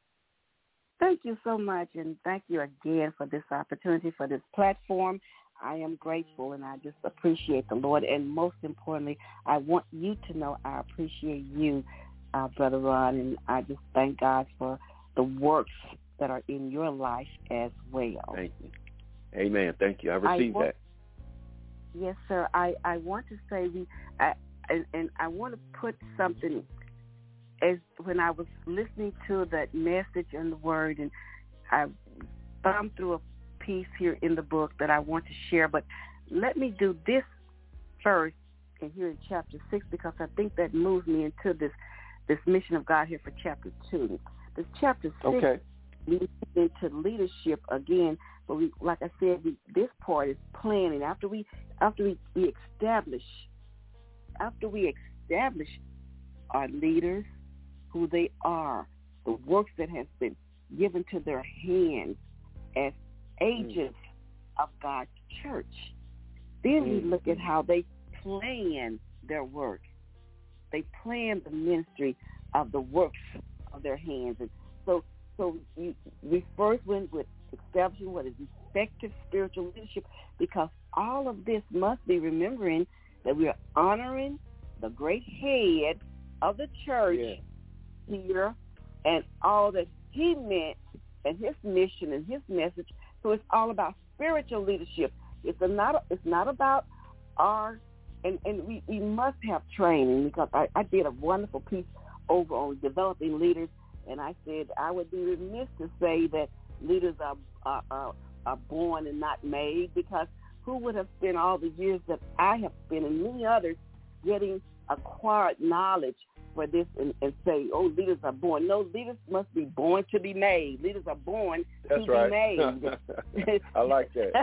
Thank you so much, and thank you again for this opportunity, for this platform. I am grateful, and I just appreciate the Lord. And most importantly, I want you to know I appreciate you, uh, Brother Ron, and I just thank God for the works that are in your life as well. Thank you. Amen. Thank you. I received I want, that. Yes, sir. I, I want to say, we, I, and, and I want to put something, as when I was listening to that message and the word, and I thumbed through a piece here in the book that I want to share, but let me do this first and here in chapter six, because I think that moves me into this this mission of God here for chapter two. This chapter six, okay, we move into leadership again, but we, like I said, we, this part is planning. After we after we, we establish after we establish our leaders, who they are, the works that has been given to their hands as agents of God's church. Then we look at how they plan their work. They plan the ministry of the works of their hands. And so so we, we first went with establishing what is effective spiritual leadership, because all of this must be remembering that we are honoring the great head of the church yeah. here, and all that he meant and his mission and his message. So it's all about spiritual leadership. It's not. It's not about our and, and we, we must have training, because I, I did a wonderful piece over on developing leaders, and I said I would be remiss to say that leaders are are, are, are born and not made, because who would have spent all the years that I have spent and many others getting acquired knowledge for this and, and say, oh, leaders are born. No, leaders must be born to be made. Leaders are born that's to right. be made. I like that.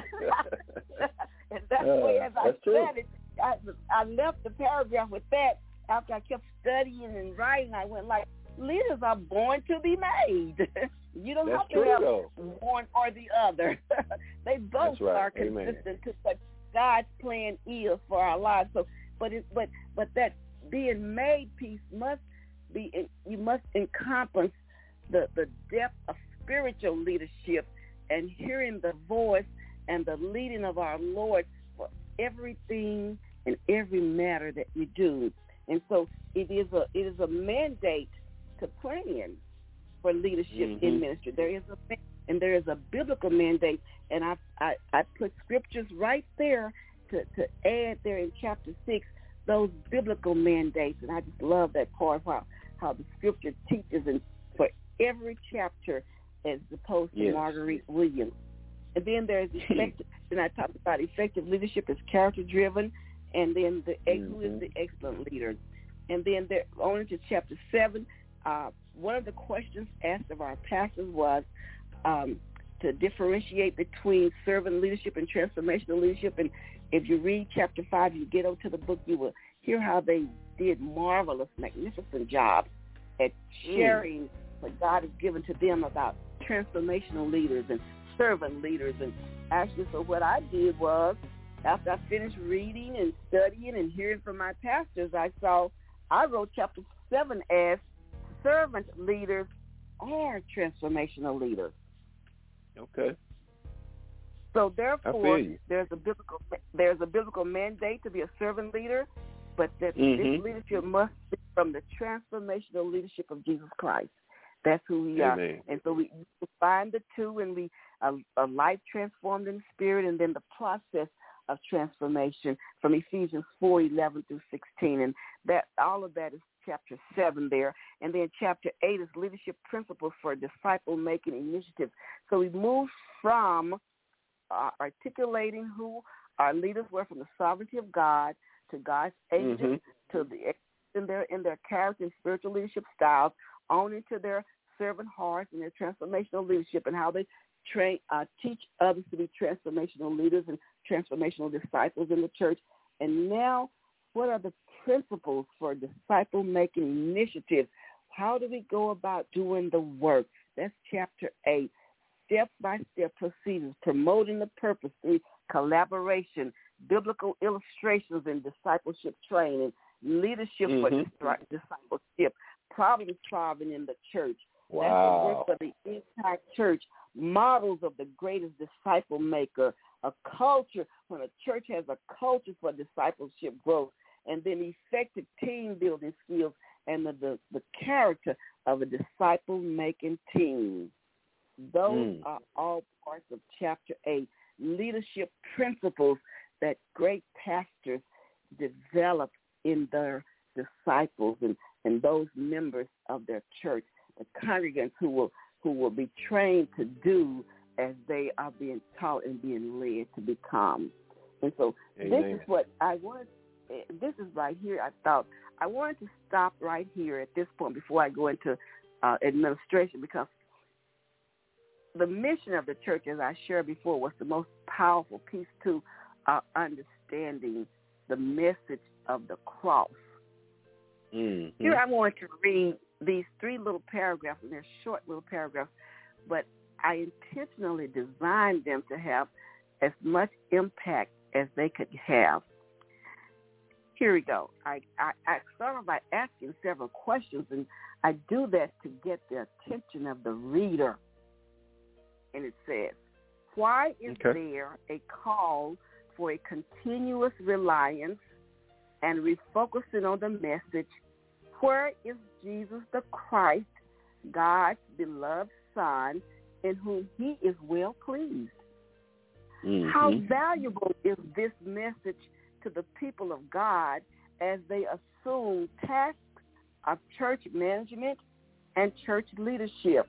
And that's the uh, way as I said true. it, I, I left the paragraph with that. After I kept studying and writing, I went like, leaders are born to be made. You don't that's have to true, have though. one or the other. They both right. are Amen. consistent to what God's plan is for our lives. So, but it, but but that being made piece must be, you must encompass the the depth of spiritual leadership and hearing the voice and the leading of our Lord for everything and every matter that we do. And so it is a it is a mandate to plan for leadership mm-hmm. in ministry. There is a and there is a biblical mandate, and I I, I put scriptures right there to, to add there in chapter six those biblical mandates, and I just love that part how how the scripture teaches and for every chapter, as opposed to yes. Marguerite Williams. And then there's effective. Then I talked about effective leadership is character driven, and then the mm-hmm. who is the excellent leader. And then there on into chapter seven. Uh, one of the questions asked of our pastors was um, to differentiate between servant leadership and transformational leadership. And if you read chapter five, you get over to the book, you will hear how they did marvelous, magnificent jobs at sharing mm. what God has given to them about transformational leaders and servant leaders. And actually, so what I did was, after I finished reading and studying and hearing from my pastors, I saw, I wrote chapter seven as servant leaders are transformational leaders. Okay. So therefore, there's a biblical there's a biblical mandate to be a servant leader, but that mm-hmm. this leadership must be from the transformational leadership of Jesus Christ. That's who we Amen. are. And so we find the two, and we a, a life transformed in spirit, and then the process of transformation from Ephesians four eleven through sixteen, and that all of that is chapter seven there. And then chapter eight is leadership principles for disciple making initiatives. So we move from uh, articulating who our leaders were from the sovereignty of God to God's agents, mm-hmm. to the in their in their character and spiritual leadership styles, on into their servant hearts and their transformational leadership, and how they train uh, teach others to be transformational leaders and transformational disciples in the church. And now, what are the principles for disciple-making initiatives? How do we go about doing the work? That's chapter eight. Step-by-step procedures, promoting the purpose through collaboration, biblical illustrations in discipleship training, leadership mm-hmm. for discipleship, problem solving in the church. Wow. That's the work for the entire church. Models of the greatest disciple maker, a culture, when a church has a culture for discipleship growth, and then effective team building skills and the, the, the character of a disciple-making team. Those mm. are all parts of chapter eight, leadership principles that great pastors develop in their disciples and, and those members of their church, the congregants who will who will be trained to do as they are being taught and being led to become. And so Amen. This is what I want. This is right here. I thought I wanted to stop right here at this point before I go into uh, administration, because the mission of the church, as I shared before, was the most powerful piece to uh, understanding the message of the cross. Mm-hmm. Here I want to read these three little paragraphs, and they're short little paragraphs, but I intentionally designed them to have as much impact as they could have. Here we go. I, I, I started by asking several questions, and I do that to get the attention of the reader. And it says, why is okay. there a call for a continuous reliance and refocusing on the message? Where is Jesus the Christ, God's beloved Son, in whom he is well pleased? Mm-hmm. How valuable is this message to the people of God as they assume tasks of church management and church leadership?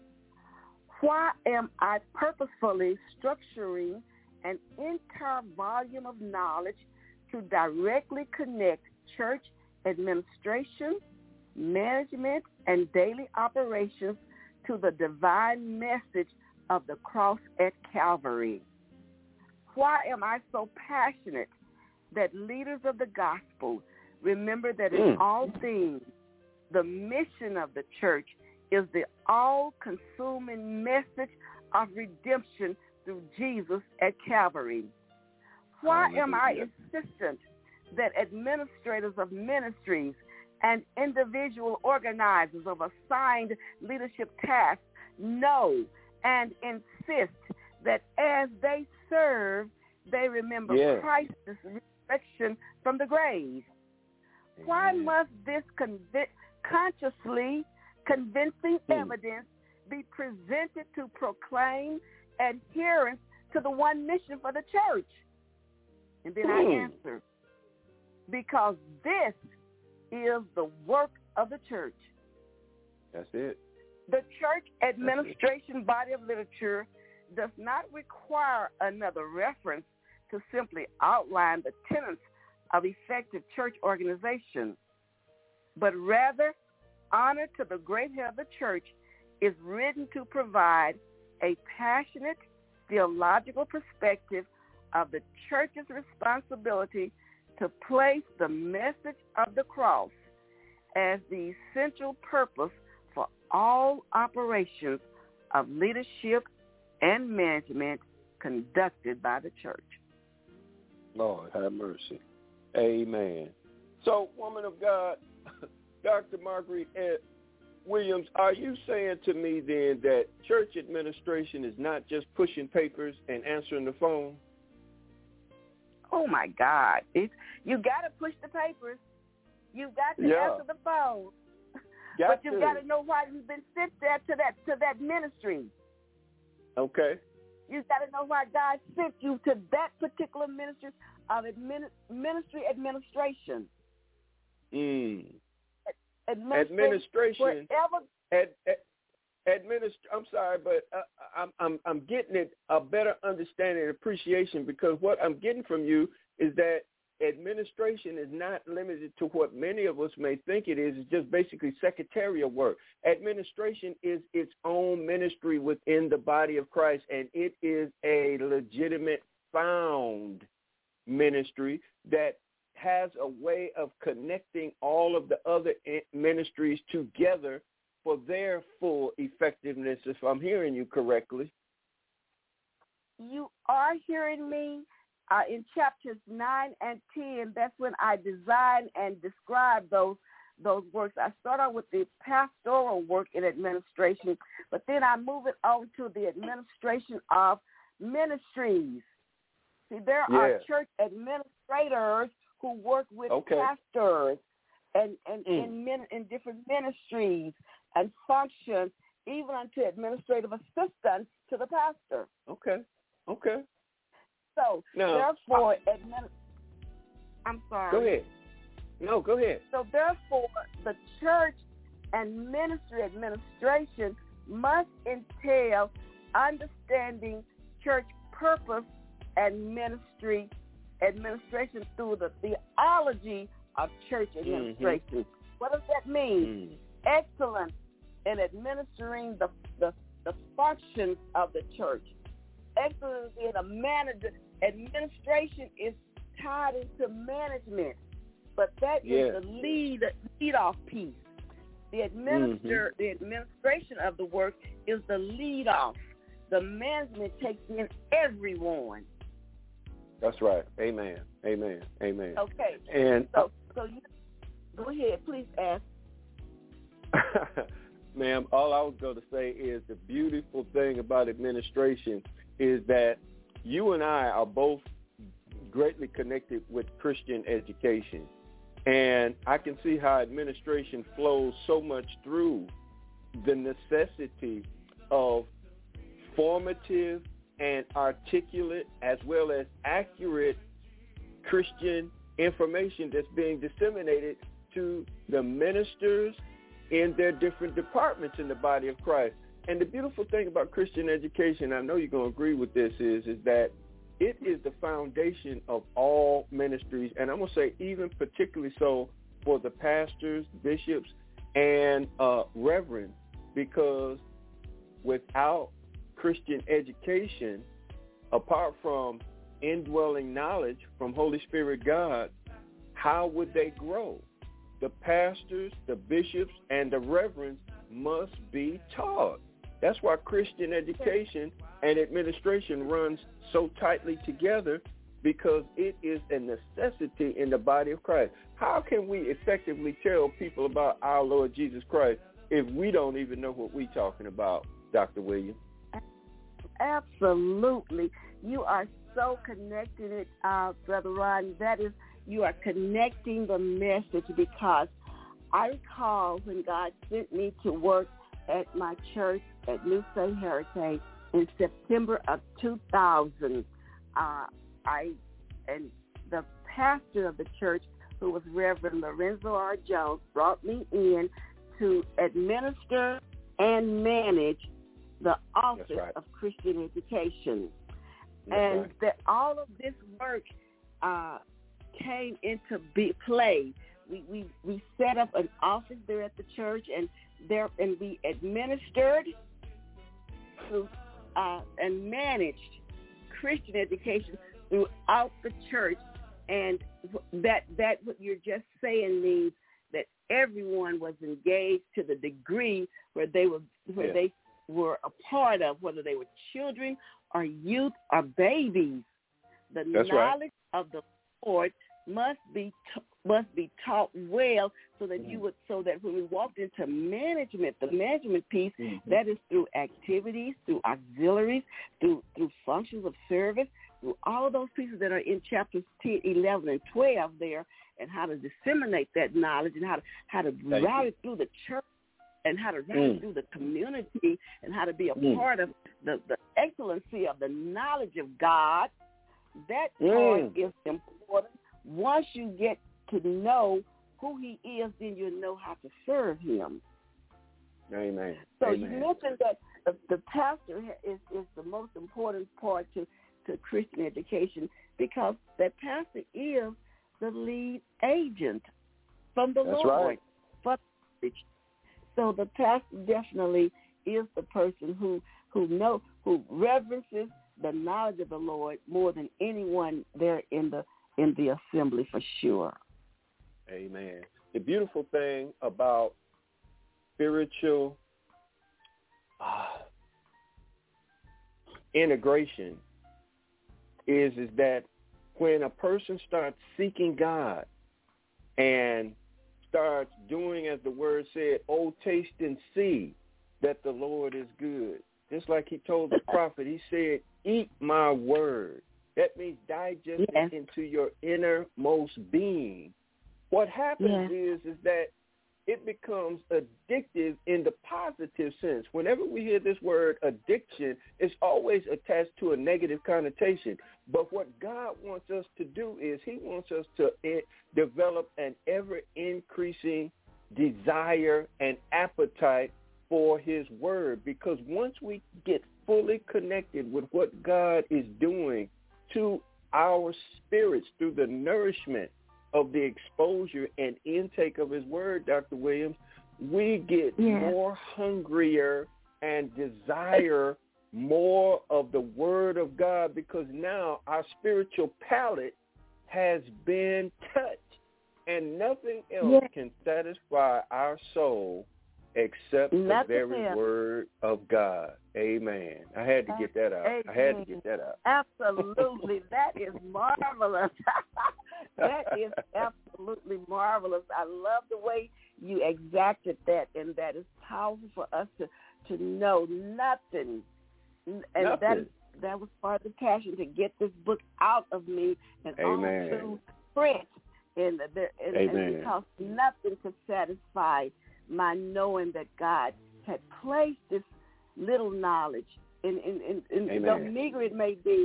Why am I purposefully structuring an entire volume of knowledge to directly connect church administration, management, and daily operations to the divine message of the cross at Calvary? Why am I so passionate that leaders of the gospel remember that in all things, the mission of the church is the all-consuming message of redemption through Jesus at Calvary? Why am I insistent that administrators of ministries and individual organizers of assigned leadership tasks know and insist that as they serve, they remember yeah. Christ's resurrection from the grave? Amen. Why must this convi- consciously convincing hmm. evidence be presented to proclaim adherence to the one mission for the church? And then hmm. I answer, because this is the work of the church. That's it. The church administration body of literature does not require another reference to simply outline the tenets of effective church organization, but rather honor to the great head of the church is written to provide a passionate theological perspective of the church's responsibility to place the message of the cross as the essential purpose for all operations of leadership and management conducted by the church. Lord have mercy. Amen. So, woman of God, Doctor Marguerite Ed Williams, are you saying to me then that church administration is not just pushing papers and answering the phone? Oh, my God. It's, you got to push the papers. You got to yeah. answer the phone. Got but you to. got to know why you've been sent there to that to that ministry. Okay. You got to know why God sent you to that particular ministry of admin, ministry administration. Mm. Administration. Administration. Wherever. Ad, ad, administ- I'm sorry, but uh, I'm I'm I'm getting it a better understanding and appreciation, because what I'm getting from you is that administration is not limited to what many of us may think it is. It's just basically secretarial work. Administration is its own ministry within the body of Christ, and it is a legitimate found ministry that has a way of connecting all of the other ministries together for their full effectiveness, if I'm hearing you correctly. You are hearing me. Uh, in chapters nine and ten, that's when I design and describe those those works. I start out with the pastoral work in administration, but then I move it on to the administration of ministries. See, there yeah. are church administrators who work with okay. pastors and, and mm. in, min, in different ministries and functions, even unto administrative assistants to the pastor. Okay, okay. So, no, therefore, admin- I'm sorry. Go ahead. No, go ahead. So, therefore, the church and ministry administration must entail understanding church purpose and ministry administration through the theology of church administration. Mm-hmm. What does that mean? Mm. Excellence in administering the, the, the functions of the church. Excellence in a manager. Administration is tied into management, but that yeah. is the lead lead off piece. The administer mm-hmm. the administration of the work is the lead off. The management takes in everyone. That's right. Amen. Amen. Amen. Okay. And so, so you go ahead, please ask. Ma'am, all I was going to say is the beautiful thing about administration is that you and I are both greatly connected with Christian education. And I can see how administration flows so much through the necessity of formative and articulate as well as accurate Christian information that's being disseminated to the ministers in their different departments in the body of Christ. And the beautiful thing about Christian education, I know you're going to agree with this, is, is that it is the foundation of all ministries, and I'm going to say even particularly so for the pastors, bishops, and uh, reverends, because without Christian education, apart from indwelling knowledge from Holy Spirit God, how would they grow? The pastors, the bishops, and the reverends must be taught. That's why Christian education and administration runs so tightly together, because it is a necessity in the body of Christ. How can we effectively tell people about our Lord Jesus Christ if we don't even know what we're talking about, Doctor Williams? Absolutely. You are so connected, uh, Brother Ron. That is, you are connecting the message, because I recall when God sent me to work at my church at New Saint Heritage in September of two thousand. Uh, I and the pastor of the church, who was Reverend Lorenzo R. Jones, brought me in to administer and manage the Office right. of Christian Education. That's and right. that all of this work uh, came into be, play. We, we we set up an office there at the church, and there and we administered through, uh, and managed Christian education throughout the church. And that that what you're just saying means that everyone was engaged to the degree where they were where yeah. they were a part of, whether they were children or youth or babies. The That's knowledge right. of the Lord must be t- must be taught well, so that mm-hmm. you would so that when we walked into management, the management piece, mm-hmm. that is through activities, through auxiliaries, through through functions of service, through all of those pieces that are in chapters ten, eleven, and twelve there, and how to disseminate that knowledge, and how to how to Thank route you. it through the church, and how to route mm. it through the community, and how to be a mm. part of the, the excellency of the knowledge of God. That mm. part is important. Once you get to know who he is, then you know how to serve him. Amen. So Amen. you mentioned that the, the pastor is, is the most important part to, to Christian education, because that pastor is the lead agent from the That's Lord. Right. So the pastor definitely is the person who who know who reverences the knowledge of the Lord more than anyone there in the in the assembly, for sure. Amen. The beautiful thing about spiritual uh, integration is is that when a person starts seeking God and starts doing as the word said, oh, taste and see that the Lord is good. Just like he told the prophet, he said, eat my word. That means digest yes. it into your innermost being. What happens yes. is is that it becomes addictive in the positive sense. Whenever we hear this word addiction, it's always attached to a negative connotation. But what God wants us to do is he wants us to develop an ever-increasing desire and appetite for his word, because once we get fully connected with what God is doing to our spirits through the nourishment of the exposure and intake of his word, Doctor Williams, we get yeah. more hungrier and desire more of the word of God, because now our spiritual palate has been touched, and nothing else yeah. can satisfy our soul except Nothing the very else. word of God. Amen. I had to get that out. Amen. I had to get that out. Absolutely. That is marvelous. That is absolutely marvelous. I love the way you exacted that, and that is powerful for us to, to know nothing. And nothing. that that was part of the passion, to get this book out of me and Amen. onto print. And, there, and, and because nothing could satisfy my knowing that God had placed this little knowledge, in, in, in, in though meager it may be,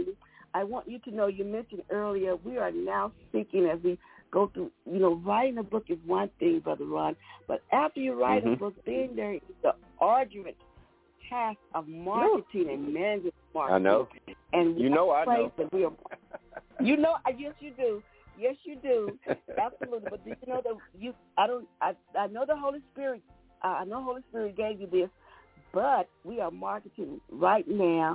I want you to know, you mentioned earlier, we are now speaking as we go through, you know, writing a book is one thing, Brother Ron, but after you write mm-hmm. a book, then there is the arduous task of marketing no. and managing marketing. I know. And you know I know. That we are, you know, yes, you do. Yes, you do. Absolutely. But do you know that you, I don't, I, I know the Holy Spirit, uh, I know the Holy Spirit gave you this, but we are marketing right now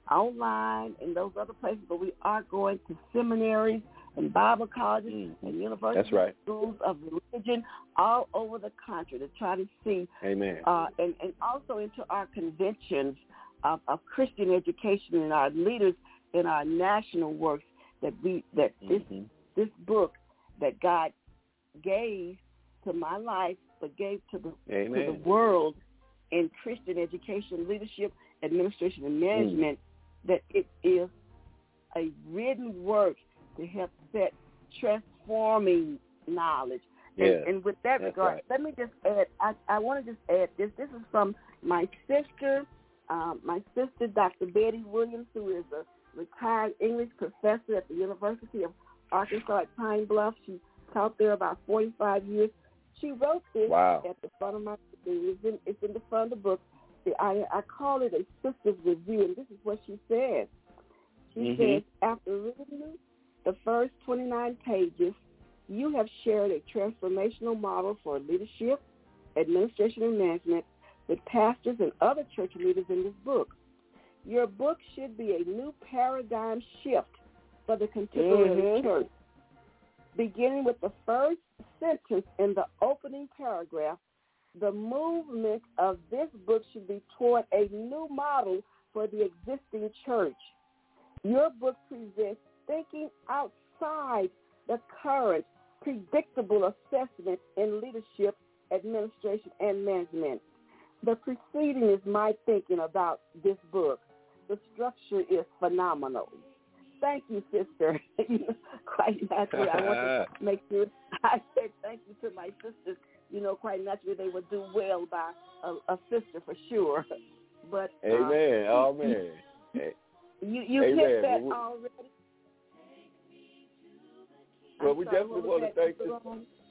online and those other places, but we are going to seminaries and Bible colleges mm-hmm. and universities, That's right. schools of religion all over the country to try to see. Amen. Uh, and, and also into our conventions of, of Christian education and our leaders in our national works that we that this mm-hmm. this book that God gave to my life, but gave to the Amen. to the world in Christian education, leadership, administration, and management, mm. that it is a written work to help set transforming knowledge. Yes. And, and with that That's regard, right. let me just add, I, I want to just add this. This is from my sister, um, my sister, Doctor Betty Williams, who is a retired English professor at the University of Arkansas at Pine Bluff. She taught there about forty-five years. She wrote this wow. at the front of my book. It's in, it's in the front of the book. I, I call it a sister's review, and this is what she said. She mm-hmm. says, after reading the first twenty-nine pages, you have shared a transformational model for leadership, administration, and management with pastors and other church leaders in this book. Your book should be a new paradigm shift for the contemporary mm-hmm. church. Beginning with the first sentence in the opening paragraph, the movement of this book should be toward a new model for the existing church. Your book presents thinking outside the current predictable assessment in leadership, administration, and management. The preceding is my thinking about this book. The structure is phenomenal. Thank you, sister. Quite naturally, I want to make sure I said thank you to my sisters. You know, quite naturally, they would do well by a, a sister for sure. But amen, uh, amen. You you amen. hit that well, already. Well, I'm we sorry, definitely want to thank the.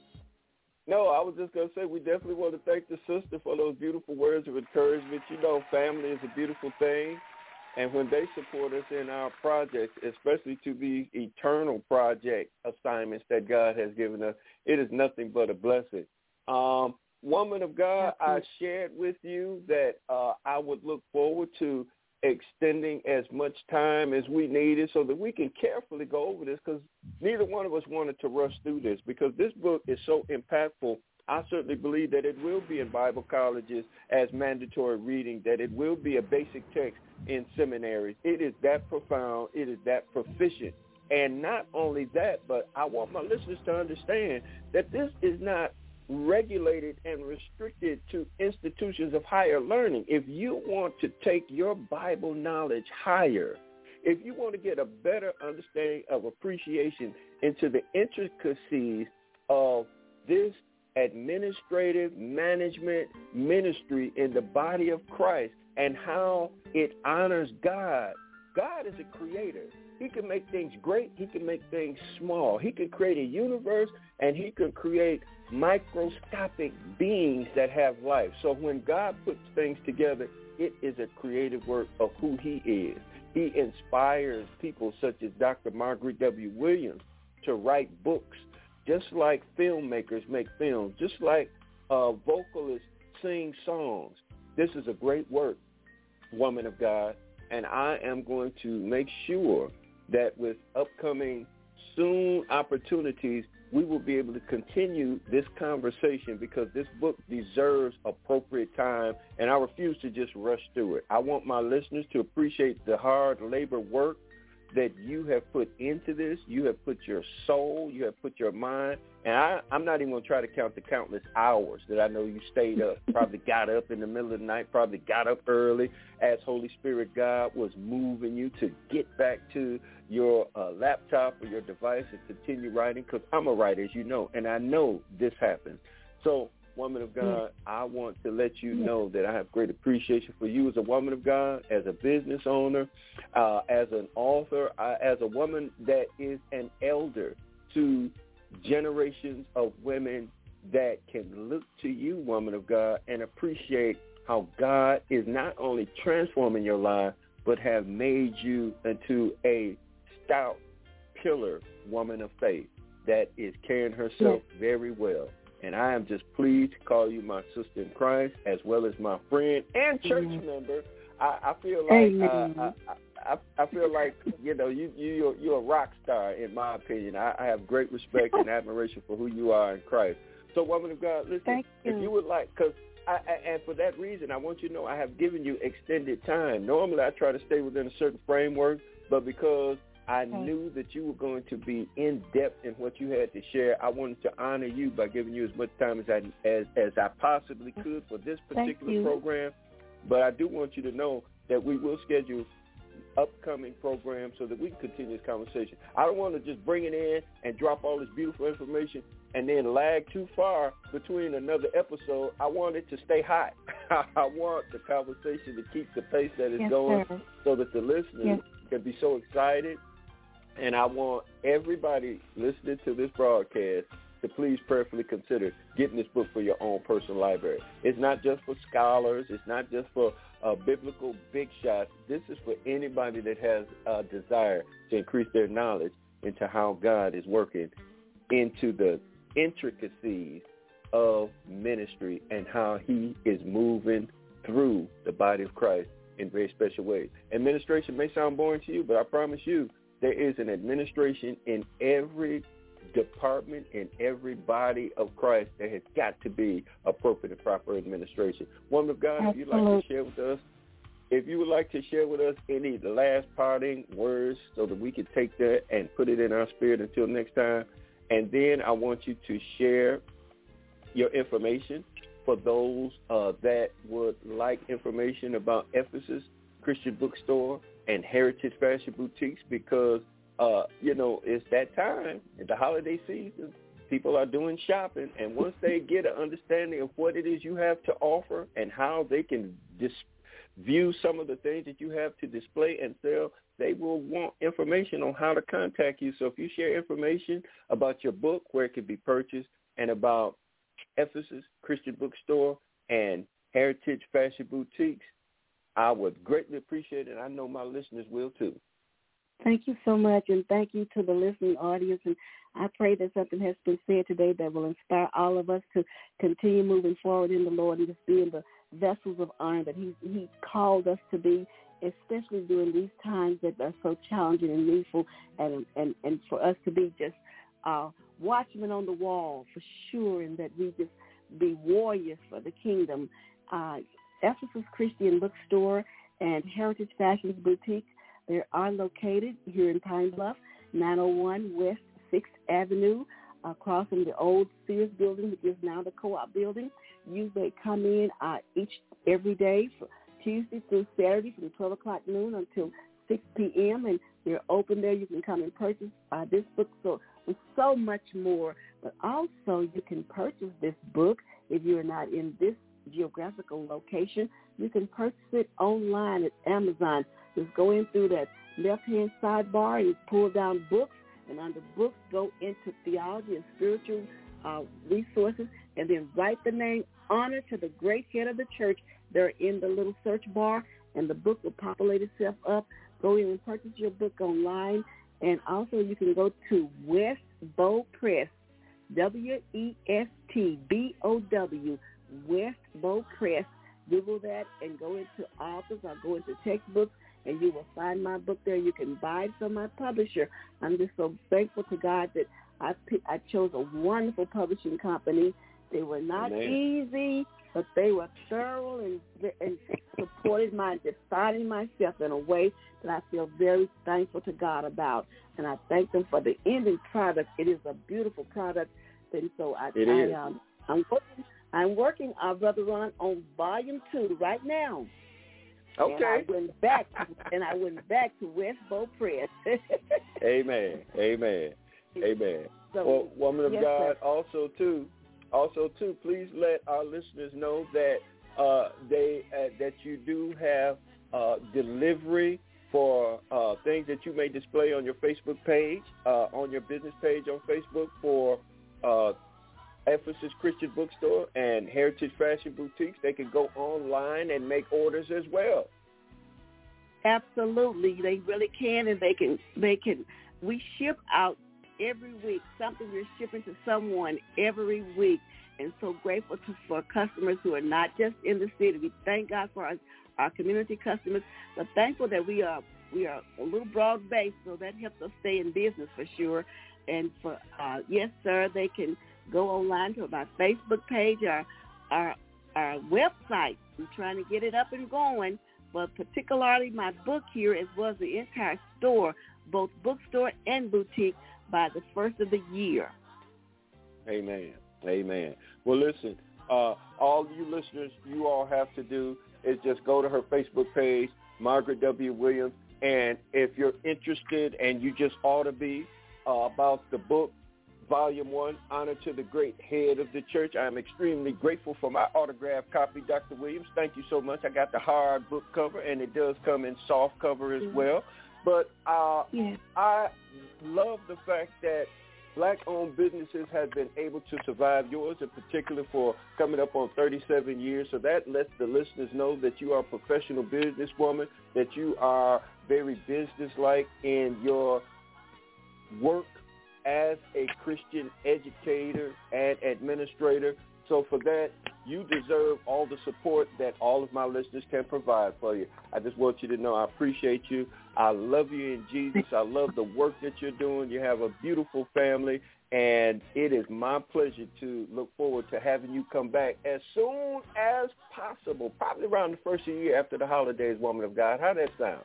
No, I was just going to say we definitely want to thank the sister for those beautiful words of encouragement. You know, family is a beautiful thing. And when they support us in our projects, especially to these eternal project assignments that God has given us, it is nothing but a blessing. Um, woman of God, I shared with you that uh, I would look forward to extending as much time as we needed so that we can carefully go over this, because neither one of us wanted to rush through this, because this book is so impactful. I certainly believe that it will be in Bible colleges as mandatory reading, that it will be a basic text in seminaries. It is that profound. It is that proficient. And not only that, but I want my listeners to understand that this is not regulated and restricted to institutions of higher learning. If you want to take your Bible knowledge higher, if you want to get a better understanding of appreciation into the intricacies of this administrative management ministry in the body of Christ and how it honors God. God is a creator. He can make things great. He can make things small. He can create a universe, and he can create microscopic beings that have life. So when God puts things together, it is a creative work of who he is. He inspires people such as Doctor Margaret W. Williams to write books, just like filmmakers make films, just like uh, vocalists sing songs. This is a great work, woman of God, and I am going to make sure that with upcoming soon opportunities, we will be able to continue this conversation, because this book deserves appropriate time, and I refuse to just rush through it. I want my listeners to appreciate the hard labor work that you have put into this. You have put your soul, you have put your mind, and I, I'm not even going to try to count the countless hours that I know you stayed up, probably got up in the middle of the night, probably got up early as Holy Spirit God was moving you to get back to your uh, laptop or your device and continue writing, because I'm a writer, as you know, and I know this happens. So woman of God, yes. I want to let you yes. know that I have great appreciation for you as a woman of God, as a business owner, uh, as an author, uh, as a woman that is an elder to generations of women that can look to you, woman of God, and appreciate how God is not only transforming your life, but have made you into a stout pillar woman of faith that is carrying herself yes. very well. And I am just pleased to call you my sister in Christ, as well as my friend and church mm-hmm. member. I, I feel like uh, I, I, I feel like you know you you you're, you're a rock star in my opinion. I, I have great respect and admiration for who you are in Christ. So, woman of God, listen. Thank you. If you would like, because I, I, and for that reason, I want you to know I have given you extended time. Normally, I try to stay within a certain framework, but because I okay. knew that you were going to be in depth in what you had to share, I wanted to honor you by giving you as much time as I as, as I possibly could for this particular program. But I do want you to know that we will schedule upcoming programs so that we can continue this conversation. I don't want to just bring it in and drop all this beautiful information and then lag too far between another episode. I want it to stay hot. I want the conversation to keep the pace that it's yes, going sir. so that the listeners yes. can be so excited. And I want everybody listening to this broadcast to please prayerfully consider getting this book for your own personal library. It's not just for scholars. It's not just for uh, biblical big shots. This is for anybody that has a desire to increase their knowledge into how God is working into the intricacies of ministry and how he is moving through the body of Christ in very special ways. Administration may sound boring to you, but I promise you there is an administration in every department, in every body of Christ. There has got to be appropriate and proper administration. Woman of God, if you'd like to share with us, if you would like to share with us any last parting words so that we can take that and put it in our spirit until next time. And then I want you to share your information for those uh, that would like information about Ephesus Christian Bookstore and Heritage Fashion Boutiques, because, uh, you know, it's that time, the holiday season. People are doing shopping, and once they get an understanding of what it is you have to offer and how they can dis- view some of the things that you have to display and sell, they will want information on how to contact you. So if you share information about your book, where it can be purchased, and about Ephesus Christian Bookstore and Heritage Fashion Boutiques, I would greatly appreciate it, and I know my listeners will too. Thank you so much, and thank you to the listening audience. And I pray that something has been said today that will inspire all of us to continue moving forward in the Lord and just being the vessels of honor that he, he called us to be, especially during these times that are so challenging and needful, and, and, and for us to be just uh, watchmen on the wall for sure, and that we just be warriors for the kingdom. Uh, Ephesus Christian Bookstore and Heritage Fashions Boutique, they are located here in Pine Bluff, nine oh one West sixth Avenue, across from the old Sears building, which is now the Co-op building. You may come in uh, each every day, for Tuesday through Saturday from twelve o'clock noon until six p.m., and they're open there. You can come and purchase uh, this book so, and so much more. But also you can purchase this book if you're not in this geographical location. You can purchase it online at Amazon. Just go in through that left-hand sidebar and pull down books, and under books go into theology and spiritual uh, resources, and then write the name Honor to the Great Head of the Church there in the little search bar, and the book will populate itself up. Go in and purchase your book online, and also you can go to West Bow Press, W E S T B O W, West Bow Press. Google that and go into authors or go into textbooks, and you will find my book there. You can buy it from my publisher. I'm just so thankful to God that I picked, I chose a wonderful publishing company. They were not Amen. easy, but they were thorough and, and supported my deciding myself in a way that I feel very thankful to God about. And I thank them for the ending product. It is a beautiful product. And so I, it I is. um, I'm working, I'm working, uh, Brother Ron, on volume two right now. Okay. And I went back, to, and I went back to West Bow Press. Amen. Amen. Amen. So, well, woman of yes, God, sir. also too, Also, too, please let our listeners know that uh, they uh, that you do have uh, delivery for uh, things that you may display on your Facebook page, uh, on your business page on Facebook for uh, Ephesus Christian Bookstore and Heritage Fashion Boutiques. They can go online and make orders as well. Absolutely, they really can, and they can. They can. We ship out every week. Something we're shipping to someone every week, and so grateful to, for customers who are not just in the city. We thank God for our, our community customers, but thankful that we are we are a little broad based, so that helps us stay in business for sure. And for uh, yes, sir, they can go online to our Facebook page, our our our website. I'm trying to get it up and going. But particularly my book here, as well as the entire store, both bookstore and boutique, by the first of the year. Amen. Amen. Well, listen, uh, all you listeners, you all have to do is just go to her Facebook page, Margaret W. Williams, and if you're interested and you just ought to be uh, about the book, Volume one, Honor to the Great Head of the Church. I am extremely grateful for my autographed copy, Doctor Williams. Thank you so much. I got the hard book cover, and it does come in soft cover as well. But uh, yeah. I love the fact that black-owned businesses have been able to survive, yours in particular for coming up on thirty-seven years. So that lets the listeners know that you are a professional businesswoman, that you are very businesslike in your work as a Christian educator and administrator. So for that, you deserve all the support that all of my listeners can provide for you. I just want you to know I appreciate you. I love you in Jesus. I love the work that you're doing. You have a beautiful family, and it is my pleasure to look forward to having you come back as soon as possible, probably around the first of the year after the holidays, woman of God. How'd that sound?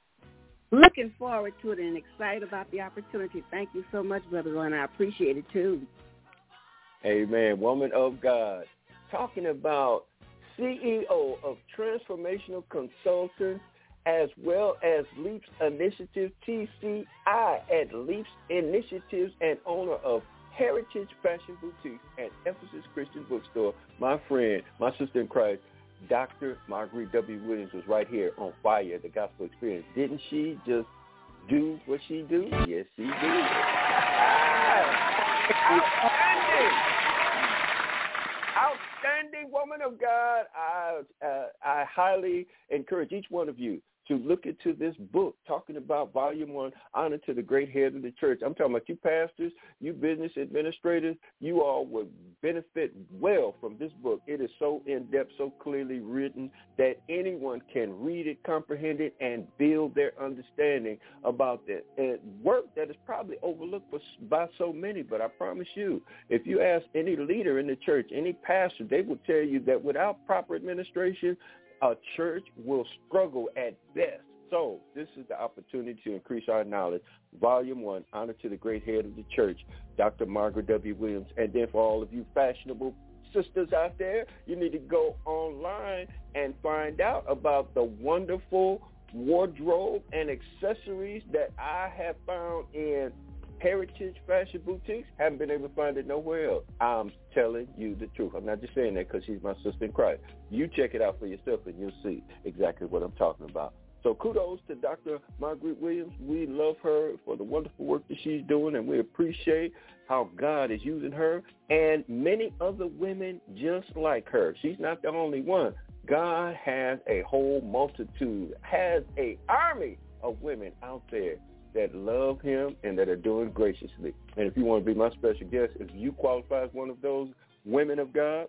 Looking forward to it and excited about the opportunity. Thank you so much, Brother Ron. I appreciate it, too. Amen. Woman of God. Talking about C E O of Transformational Consultants as well as Leaps Initiative, T C I at Leaps Initiatives, and owner of Heritage Fashion Boutique and Ephesus Christian Bookstore. My friend, my sister in Christ, Doctor Margaret W. Williams was right here on Fire, the Gospel Experience. Didn't she just do what she do? Yes, she did. Outstanding. Outstanding woman of God. I, uh, I highly encourage each one of you to look into this book, talking about Volume one, Honor to the Great Head of the Church. I'm talking about you pastors, you business administrators, you all would benefit well from this book. It is so in-depth, so clearly written that anyone can read it, comprehend it, and build their understanding about that. And work that is probably overlooked by so many, but I promise you, if you ask any leader in the church, any pastor, they will tell you that without proper administration, a church will struggle at best. So this is the opportunity to increase our knowledge. Volume one, Honor to the Great Head of the Church, Doctor Margaret W. Williams. And then for all of you fashionable sisters out there, you need to go online and find out about the wonderful wardrobe and accessories that I have found in Heritage Fashion Boutiques. Haven't been able to find it nowhere else. I'm telling you the truth. I'm not just saying that because she's my sister in Christ. You check it out for yourself and you'll see exactly what I'm talking about. So kudos to Doctor Margaret Williams. We love her for the wonderful work that she's doing, and we appreciate how God is using her and many other women just like her. She's not the only one. God has a whole multitude, has an army of women out there that love him and that are doing graciously. And if you want to be my special guest, if you qualify as one of those women of God,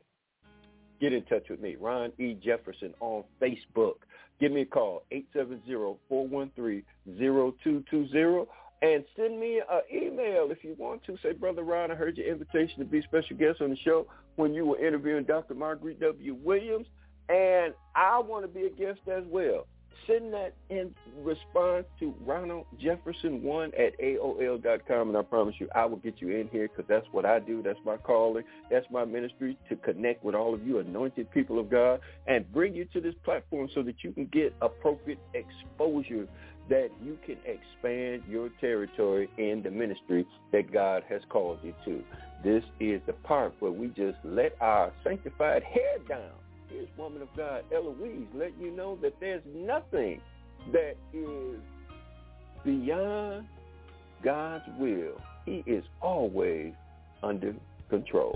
get in touch with me, Ron E. Jefferson, on Facebook. Give me a call, eight seven zero, four one three, zero two two zero, and send me an email if you want to. Say, Brother Ron, I heard your invitation to be a special guest on the show when you were interviewing Doctor Margaret W. Williams, and I want to be a guest as well. Send that in response to Ronald Jefferson one at A O L dot com, and I promise you I will get you in here because that's what I do. That's my calling. That's my ministry, to connect with all of you anointed people of God and bring you to this platform so that you can get appropriate exposure that you can expand your territory in the ministry that God has called you to. This is the part where we just let our sanctified head down. Here's woman of God, Eloise, letting you know that there's nothing that is beyond God's will. He is always under control.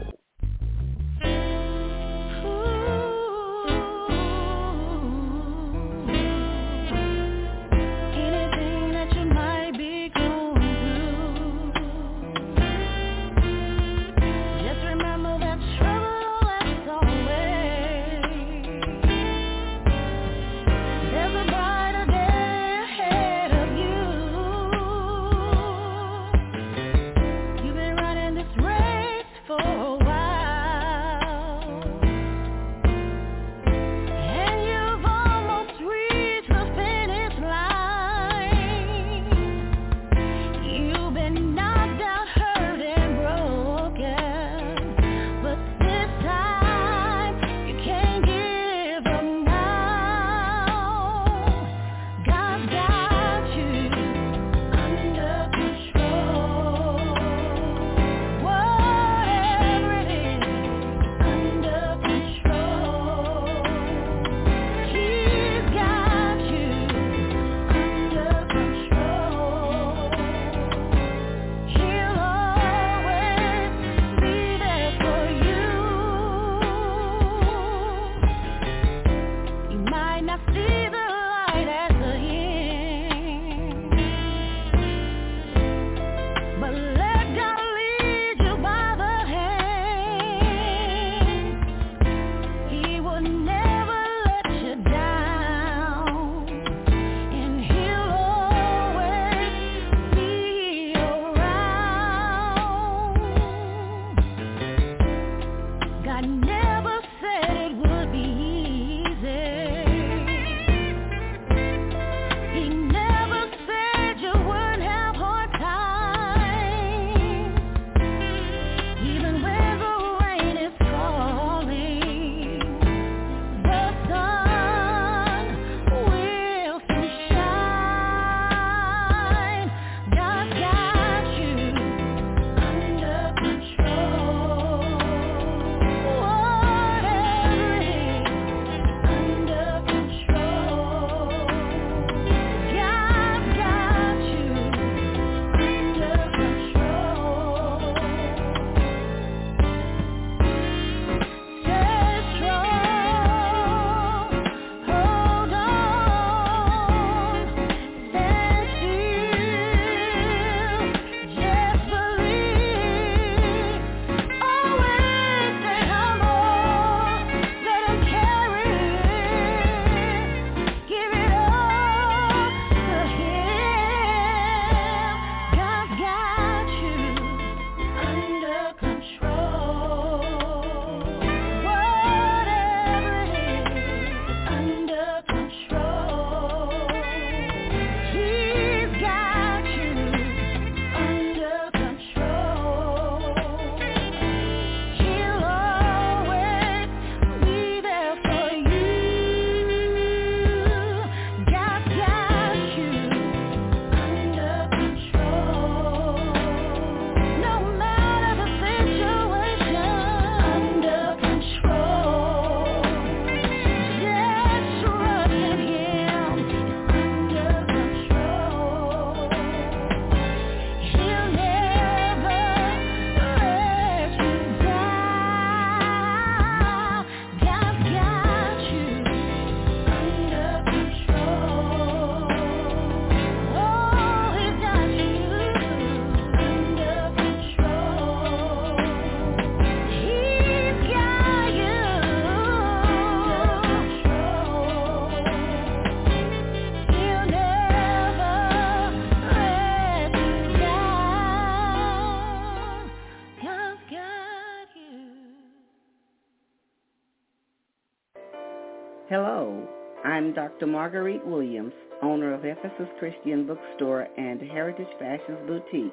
Hello, I'm Doctor Marguerite Williams, owner of Ephesus Christian Bookstore and Heritage Fashions Boutique,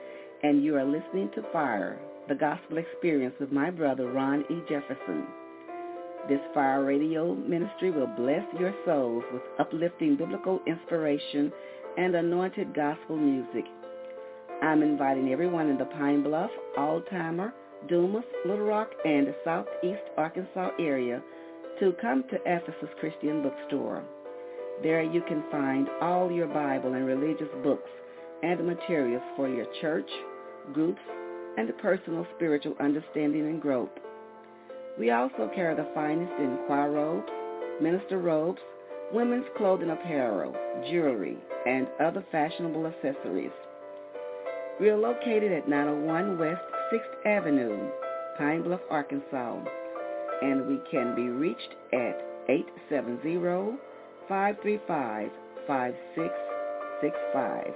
and you are listening to Fire, the Gospel Experience with my brother Ron E. Jefferson. This Fire Radio ministry will bless your souls with uplifting biblical inspiration and anointed gospel music. I'm inviting everyone in the Pine Bluff, Altimer, Dumas, Little Rock, and Southeast Arkansas area to come to Ephesus Christian Bookstore. There you can find all your Bible and religious books and materials for your church, groups, and personal spiritual understanding and growth. We also carry the finest in choir robes, minister robes, women's clothing apparel, jewelry, and other fashionable accessories. We are located at nine oh one West sixth Avenue, Pine Bluff, Arkansas, and we can be reached at eight seven zero, five three five, five six six five.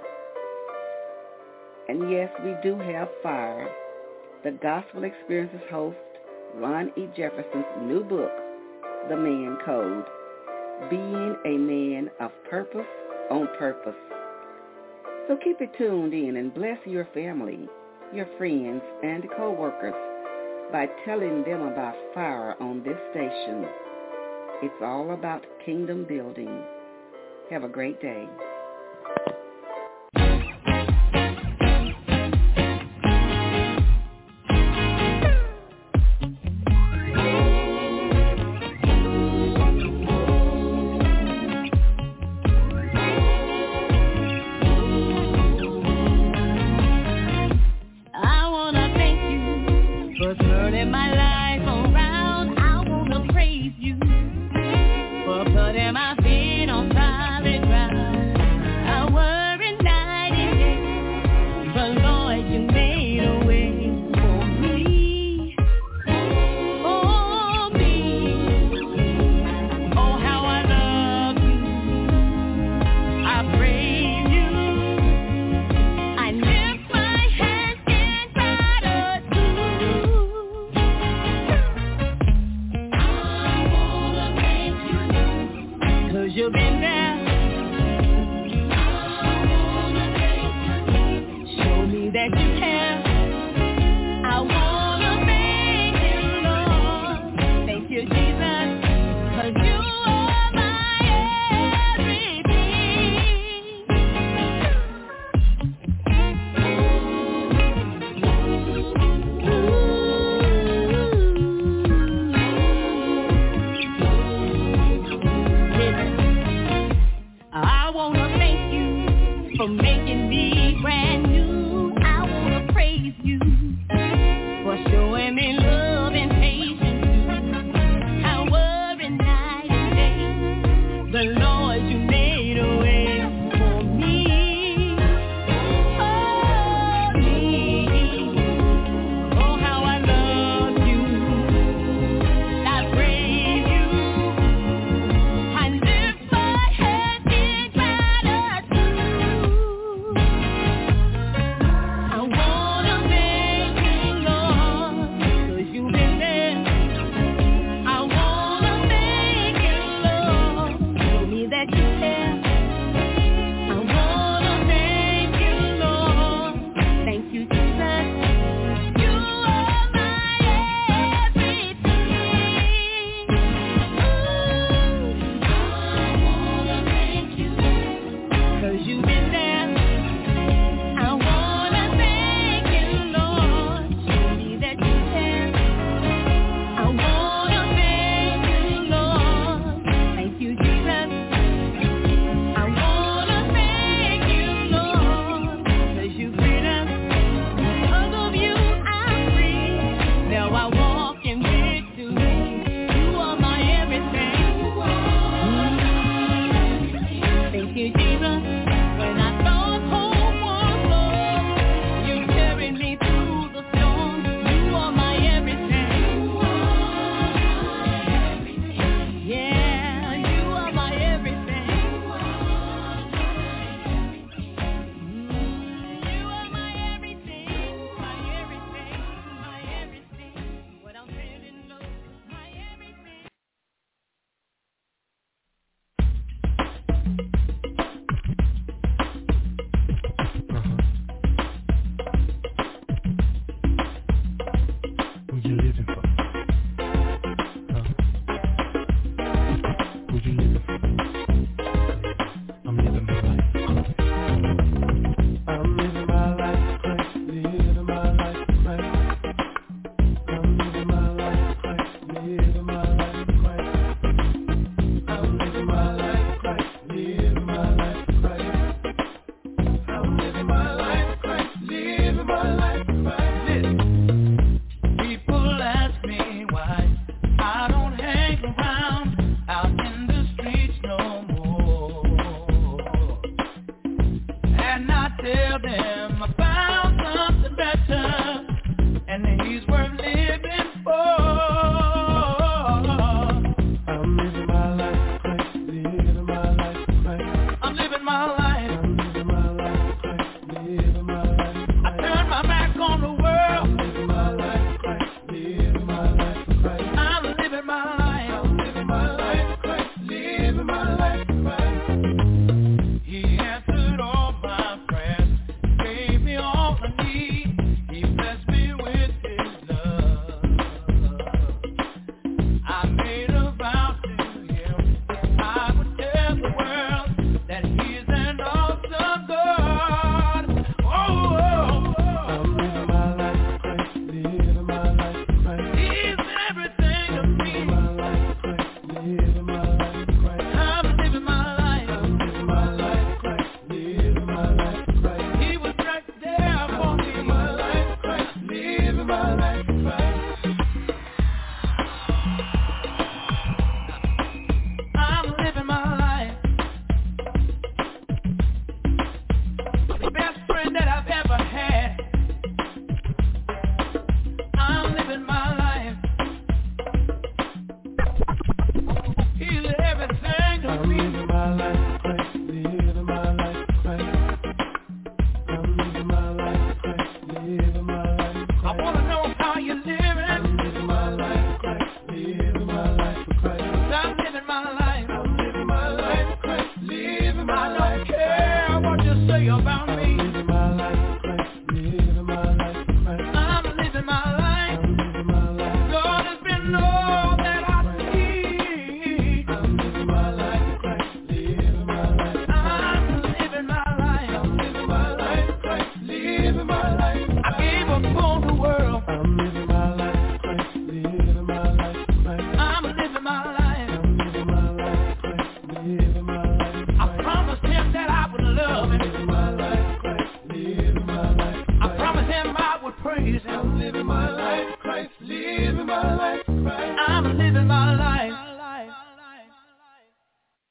And yes, we do have fire. The Gospel Experiences host, Ron E. Jefferson's new book, The Man Code, Being a Man of Purpose on Purpose. So keep it tuned in and bless your family, your friends, and co-workers by telling them about fire on this station. It's all about kingdom building. Have a great day.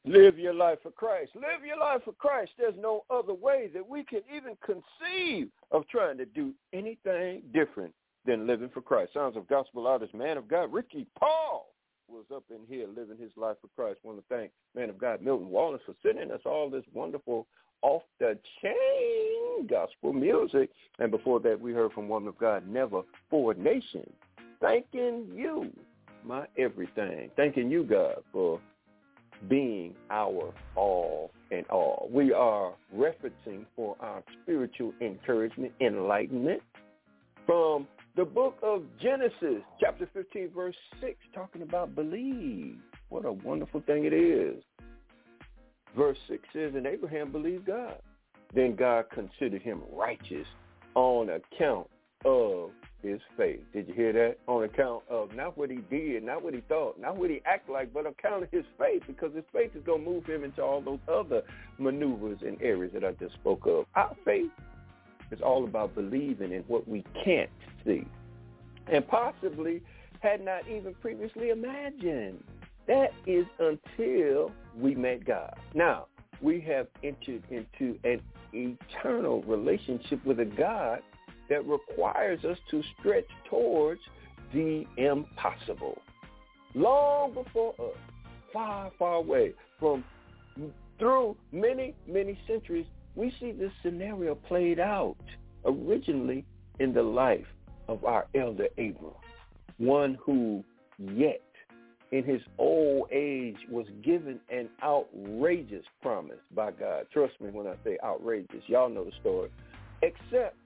Live your life for Christ. Live your life for Christ. There's no other way that we can even conceive of trying to do anything different than living for Christ. Sounds of Gospel Artist, man of God, Ricky Paul was up in here living his life for Christ. I want to thank man of God, Milton Wallace, for sending us all this wonderful off-the-chain gospel music. And before that, we heard from woman of God, Never for Nation. Thanking you, my everything. Thanking you, God, for being our all and all. We are referencing for our spiritual encouragement, enlightenment from the book of Genesis, chapter fifteen, verse six, talking about believe. What a wonderful thing it is. Verse six says, and Abraham believed God. Then God considered him righteous on account of his faith. Did you hear that? On account of not what he did, not what he thought, not what he acted like, but on account of his faith, because his faith is going to move him into all those other maneuvers and areas that I just spoke of. Our faith is all about believing in what we can't see and possibly had not even previously imagined. That is until we met God. Now, we have entered into an eternal relationship with a God that requires us to stretch towards the impossible. Long before us, far, far away, from through many, many centuries, we see this scenario played out originally in the life of our elder Abram, one who yet in his old age was given an outrageous promise by God. Trust me when I say outrageous. Y'all know the story. Except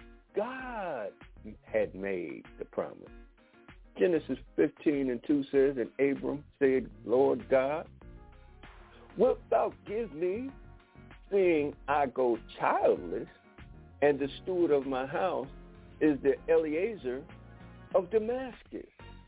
God had made the promise. Genesis fifteen and two says, and Abram said, Lord God, wilt thou give me, seeing I go childless, and the steward of my house is the Eliezer of Damascus.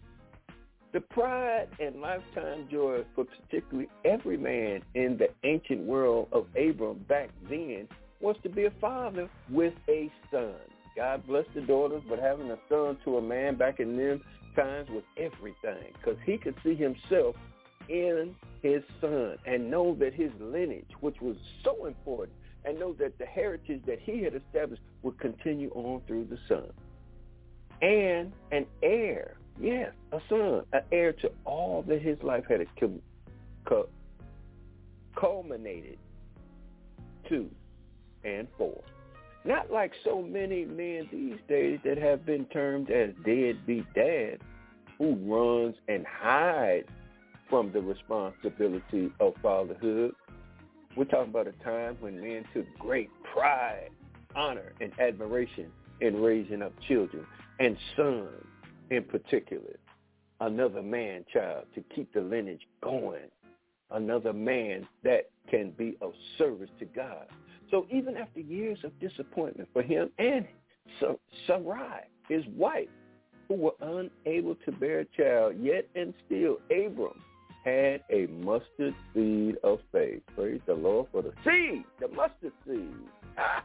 The pride and lifetime joy for particularly every man in the ancient world of Abram back then was to be a father with a son. God bless the daughters, but having a son to a man back in them times was everything, because he could see himself in his son and know that his lineage, which was so important, and know that the heritage that he had established would continue on through the son. And an heir, yes, a son, an heir to all that his life had culminated to and for. Not like so many men these days that have been termed as deadbeat dads who runs and hides from the responsibility of fatherhood. We're talking about a time when men took great pride, honor, and admiration in raising up children, and sons in particular. Another man-child to keep the lineage going. Another man that can be of service to God. So even after years of disappointment for him and Sarai, his wife, who were unable to bear a child, yet and still Abram had a mustard seed of faith. Praise the Lord for the seed, the mustard seed. Ah.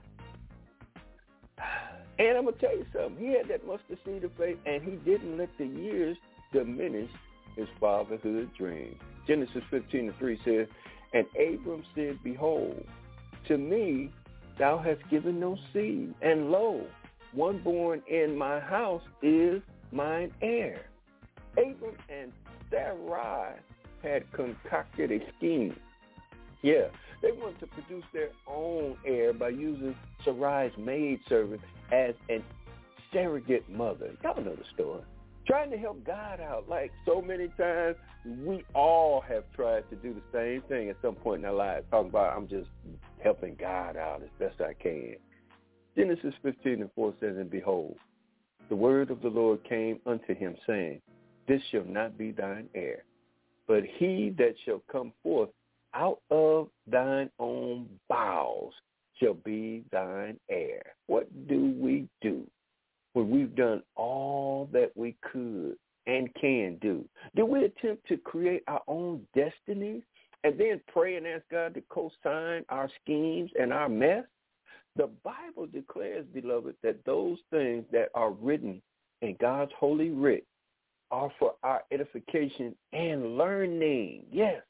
And I'm going to tell you something. He had that mustard seed of faith, and he didn't let the years diminish his fatherhood dream. Genesis fifteen and three says, and Abram said, behold, to me thou hast given no seed, and lo, one born in my house is mine heir. Abram and Sarai had concocted a scheme. Yeah, they wanted to produce their own heir by using Sarai's maidservant as an surrogate mother. Y'all know the story. Trying to help God out. Like so many times, we all have tried to do the same thing at some point in our lives. Talking about, I'm just helping God out as best I can. Genesis fifteen and four says, and behold, the word of the Lord came unto him, saying, this shall not be thine heir, but he that shall come forth out of thine own bowels shall be thine heir. What do we do when we've done all that we could and can do? Do we attempt to create our own destiny and then pray and ask God to co-sign our schemes and our mess? The Bible declares, beloved, that those things that are written in God's holy writ are for our edification and learning. Yes,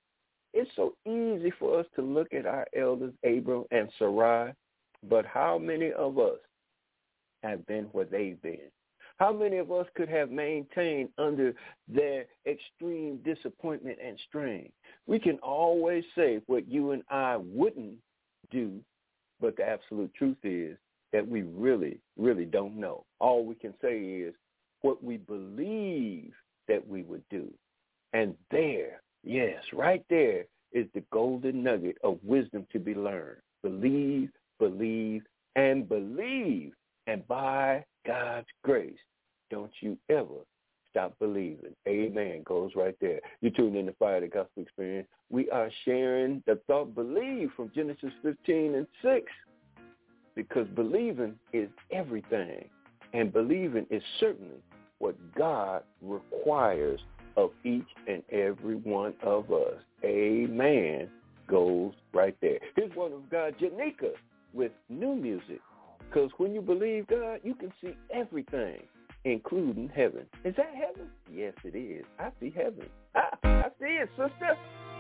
It's so easy for us to look at our elders, Abram and Sarai, but how many of us have been where they've been? How many of us could have maintained under their extreme disappointment and strain? We can always say what you and I wouldn't do, but the absolute truth is that we really, really don't know. All we can say is what we believe that we would do. And there, yes, right there is the golden nugget of wisdom to be learned. Believe, believe, and believe. And by God's grace, don't you ever stop believing. Amen. Goes right there. You're tuned in to Fire the Gospel Experience. We are sharing the thought believe from Genesis fifteen and six, because believing is everything. And believing is certainly what God requires of each and every one of us. Amen. Goes right there. Here's one of God, Janika, with new music. Because when you believe God, you can see everything, including heaven. Is that heaven? Yes, it is. I see heaven. Ah, I see it, sister.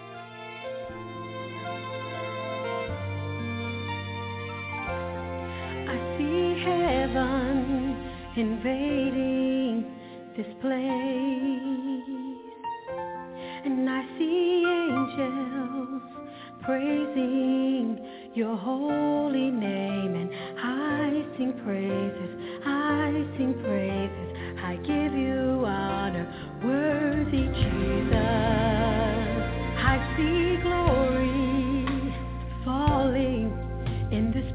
I see heaven invading this place, and I see angels praising your holy name, and I sing praises, I sing praises, I give you honor, worthy Jesus. I see glory falling in this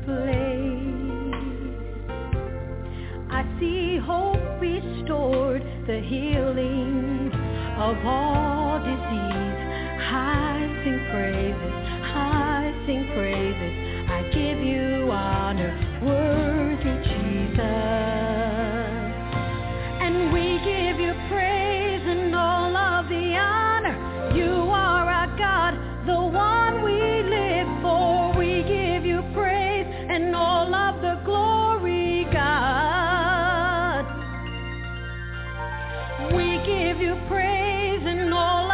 place. I see hope restored, the healing of all disease. I sing praises, I sing praises, I give you honor, worthy Jesus. And we give you praise and all of the honor. You are our God, the one we live for. We give you praise and all of the glory, God. We give you praise and all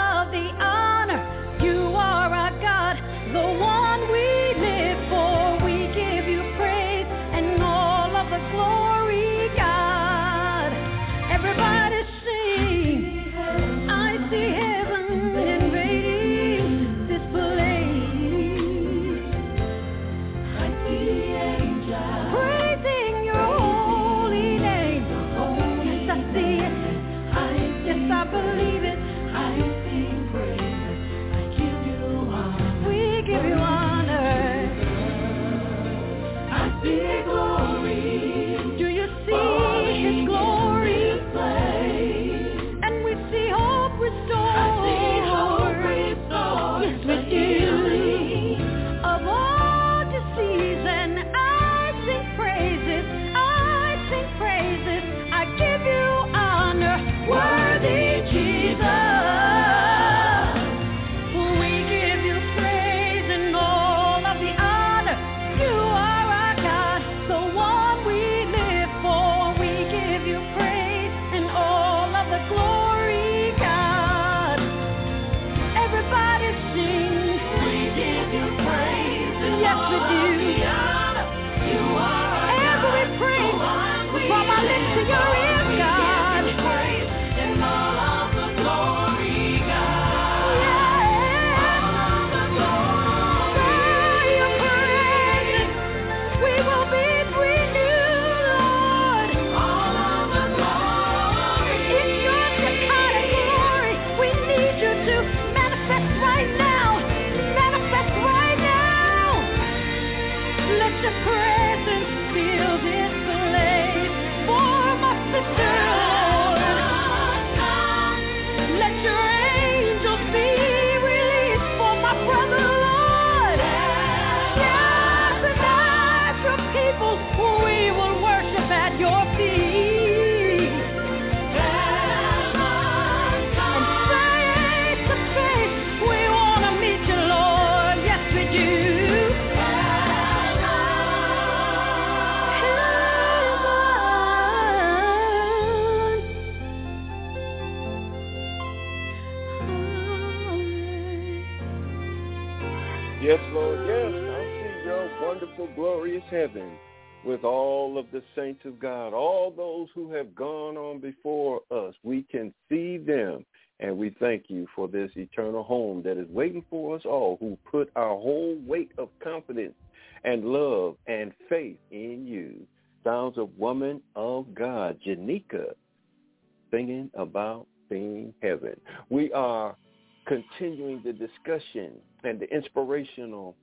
Yes, Lord, yes. I see your wonderful, glorious heaven with all of the saints of God, all those who have gone on before us. We can see them, and we thank you for this eternal home that is waiting for us all who put our whole weight of confidence and love and faith in you. Sounds of Woman of God, Janika, singing about seeing heaven. We are continuing the discussion and the inspirational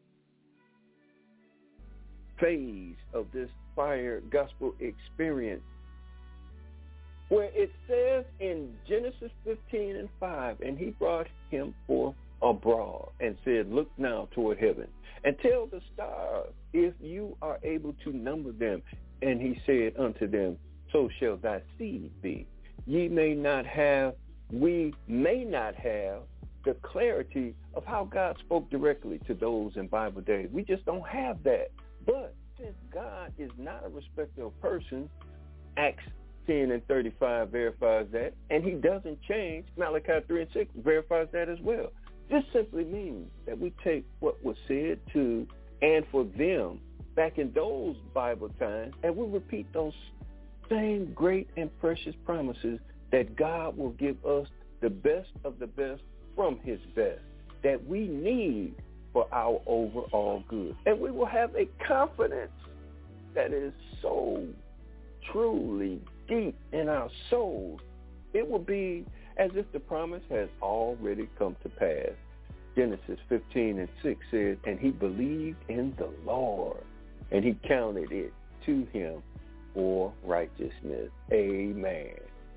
phase of this Fire Gospel Experience, where it says in Genesis fifteen and five, and he brought him forth abroad and said, look now toward heaven and tell the stars if you are able to number them. And he said unto them, so shall thy seed be. Ye may not have, we may not have the clarity of how God spoke directly to those in Bible days. We just don't have that. But since God is not a respecter of persons, Acts ten and thirty-five verifies that, and he doesn't change. Malachi three and six verifies that as well. This simply means that we take what was said to and for them back in those Bible times, and we repeat those same great and precious promises that God will give us the best of the best from his best that we need for our overall good. And we will have a confidence that is so truly deep in our souls. It will be as if the promise has already come to pass. Genesis fifteen and six says, and he believed in the Lord, and he counted it to him for righteousness. Amen.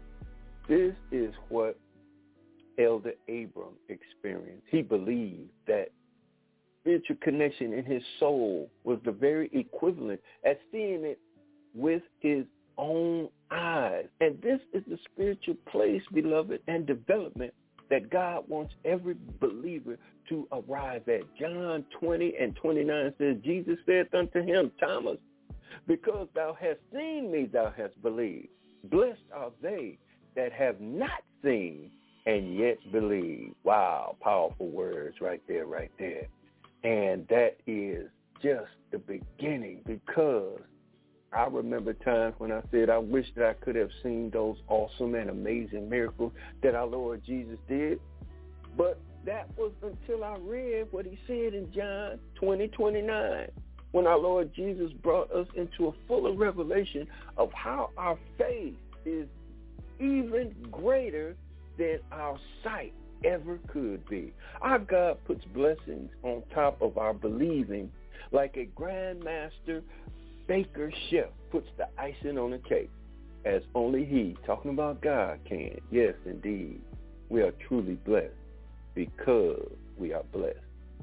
This is what Elder Abram experienced. He believed that spiritual connection in his soul was the very equivalent as seeing it with his own eyes. And this is the spiritual place, beloved, and development that God wants every believer to arrive at. John twenty and twenty-nine says, Jesus said unto him, Thomas, because thou hast seen me, thou hast believed. Blessed are they that have not seen and yet believe. Wow, powerful words right there, right there. And that is just the beginning, because I remember times when I said I wish that I could have seen those awesome and amazing miracles that our Lord Jesus did. But that was until I read what he said in John twenty, twenty-nine, when our Lord Jesus brought us into a fuller revelation of how our faith is even greater than our sight ever could be. Our God puts blessings on top of our believing, like a grandmaster baker chef puts the icing on a cake, as only he, talking about God, can. Yes, indeed, we are truly blessed because we are blessed.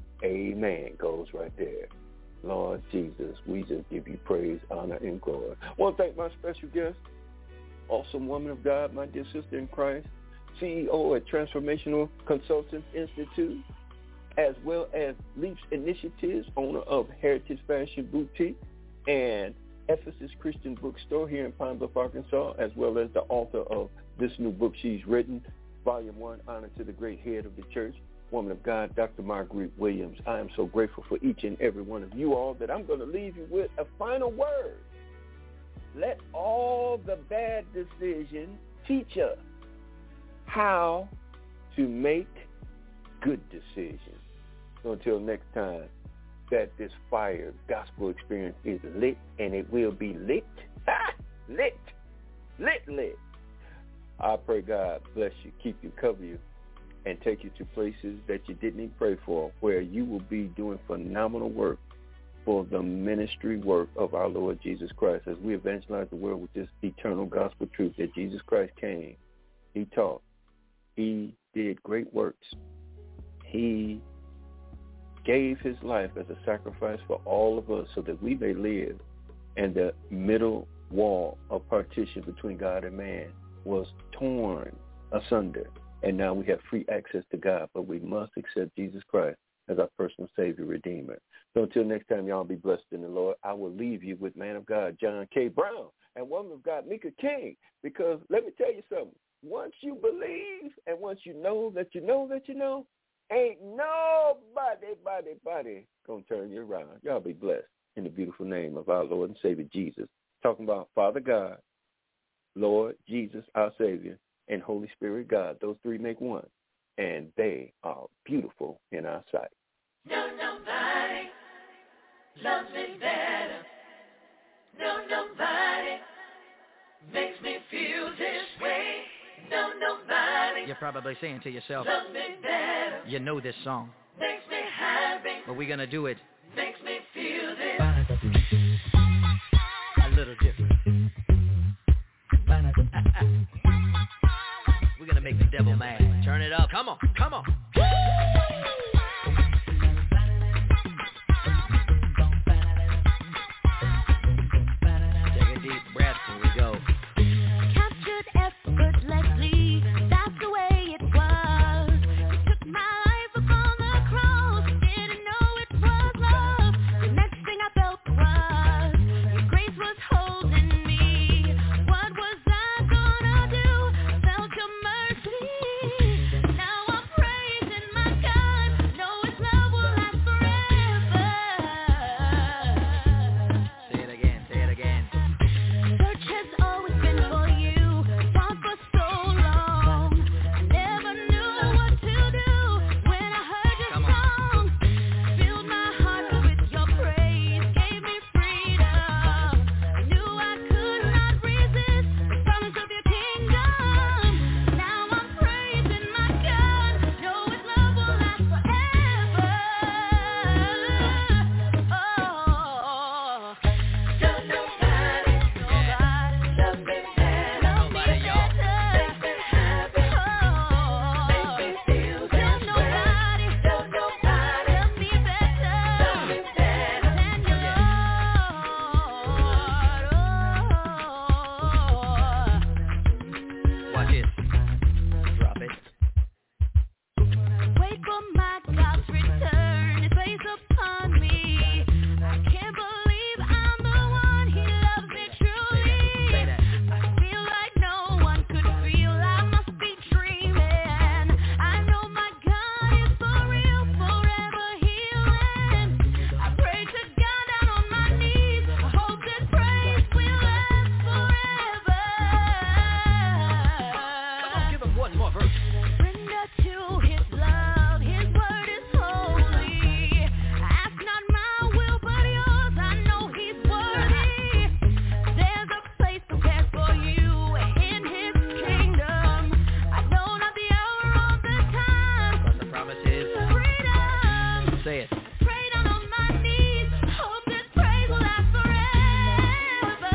Amen goes right there. Lord Jesus, we just give you praise, honor, and glory. I want to thank my special guest, awesome woman of God, my dear sister in Christ, C E O at Transformational Consultants Institute, as well as Leaps Initiatives, owner of Heritage Fashion Boutique and Ephesus Christian Bookstore here in Pine Bluff, Arkansas, as well as the author of this new book she's written, Volume one, Honor to the Great Head of the Church, woman of God, Doctor Marguerite Williams. I am so grateful for each and every one of you all that I'm going to leave you with a final word. Let all the bad decisions teach us how to make good decisions. So until next time, that this Fire Gospel Experience is lit, and it will be lit, ah, lit, lit, lit. I pray God bless you, keep you, cover you, and take you to places that you didn't even pray for, where you will be doing phenomenal work for the ministry work of our Lord Jesus Christ as we evangelize the world with this eternal gospel truth that Jesus Christ came, he taught, he did great works, he gave his life as a sacrifice for all of us so that we may live, and the middle wall of partition between God and man was torn asunder, and now we have free access to God, but we must accept Jesus Christ as our personal Savior, Redeemer. So until next time, y'all be blessed in the Lord. I will leave you with man of God, John K. Brown, and woman of God, Mika King, because let me tell you something. Once you believe and once you know that you know that you know, Ain't nobody, body, body gonna turn you around. Y'all be blessed in the beautiful name of our Lord and Savior Jesus. Talking about Father God, Lord Jesus, our Savior, and Holy Spirit God. Those three make one, and they are beautiful in our sight. No, nobody loves me better. No, nobody makes me feel this way. No, nobody. You're probably saying to yourself, loves me better. You know this song. Makes me happy. But we're going to do it. Makes me feel this. A little different. We're going to make the devil mad. Turn it up. Come on. Come on. Take a deep breath and we go. Captured effortlessly, that's the way it was. You took my life upon the cross, didn't know it was love. The next thing I felt was your grace was holding me. What was I gonna do? Felt your mercy. Now I'm praising my God. Know His love will last forever. Say it again. Say it again. Search has always been for you, thought for so long. I never knew what to do when I heard your Come on. song. Filled my heart with your praise, gave me freedom. I knew I could not resist the promise of your kingdom. Now I'm praising my God, know His love will last forever. Oh, Don't nobody, nobody love me better. love me Nobody, y'all. Makes me happy. Makes me feel this Don't way. nobody Don't nobody love me better love me better. than you, Lord. Watch it. Drop it. Wait for my God's return, His face upon me. I can't believe I'm the one He loves me truly. Say that. I feel like no one could feel, I must be dreaming. I know my God is for real, forever healing. I pray to God down on my knees, I hope this praise will last forever. Come on, give him one more verse. Surrender to His love, His word is holy. Ask not my will but yours, I know He's worthy. There's a place prepared for you in His kingdom. I know not the hour or the time. But the promise is, Freedom. say it. Pray down on my knees, hope this praise will last forever.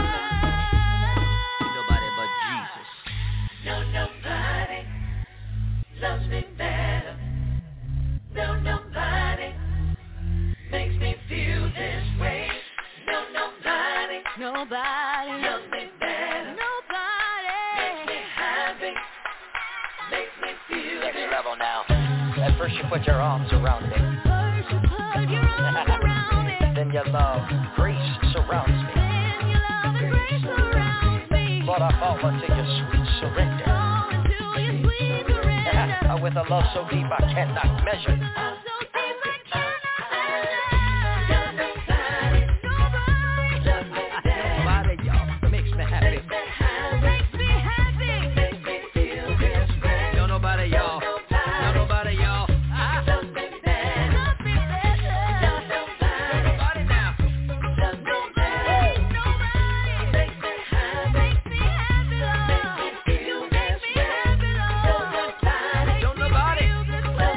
Nobody but Jesus. No, nobody loves me better. No, nobody makes me feel this way. No, nobody Nobody, loves me better. Makes nobody. me happy. Makes me feel Next this. level now. At first you put your arms around me. First you put your arms around me, Then your love, grace surrounds me. then your love and grace surrounds me. Brought I fall into your sweet surrender. Fall into your sweet surrender. With a love so deep I cannot measure. Love so deep I cannot No, measure. nobody Nobody loves me better. Nobody, y'all, makes me happy. Makes me happy. makes me happy. Makes me feel this way. No nobody, y'all. No nobody, y'all. Ah. Loves me better. Love me better. Nobody Nobody now. loves me better. Nobody Makes me happy. makes me happy, Lord. Makes me feel You make this me way. happy, Lord. Nobody Don't nobody. Feel this way.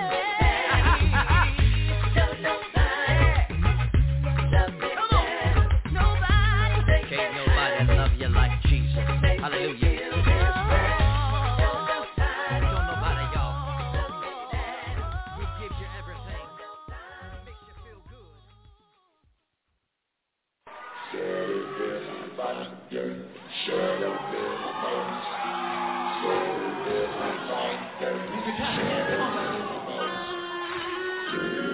No, nobody loves me Come on. better. Nobody. Can't nobody love you like Jesus. Hallelujah. Don't nobody, y'all. He gives you everything. Makes you feel good. Music time. Come on.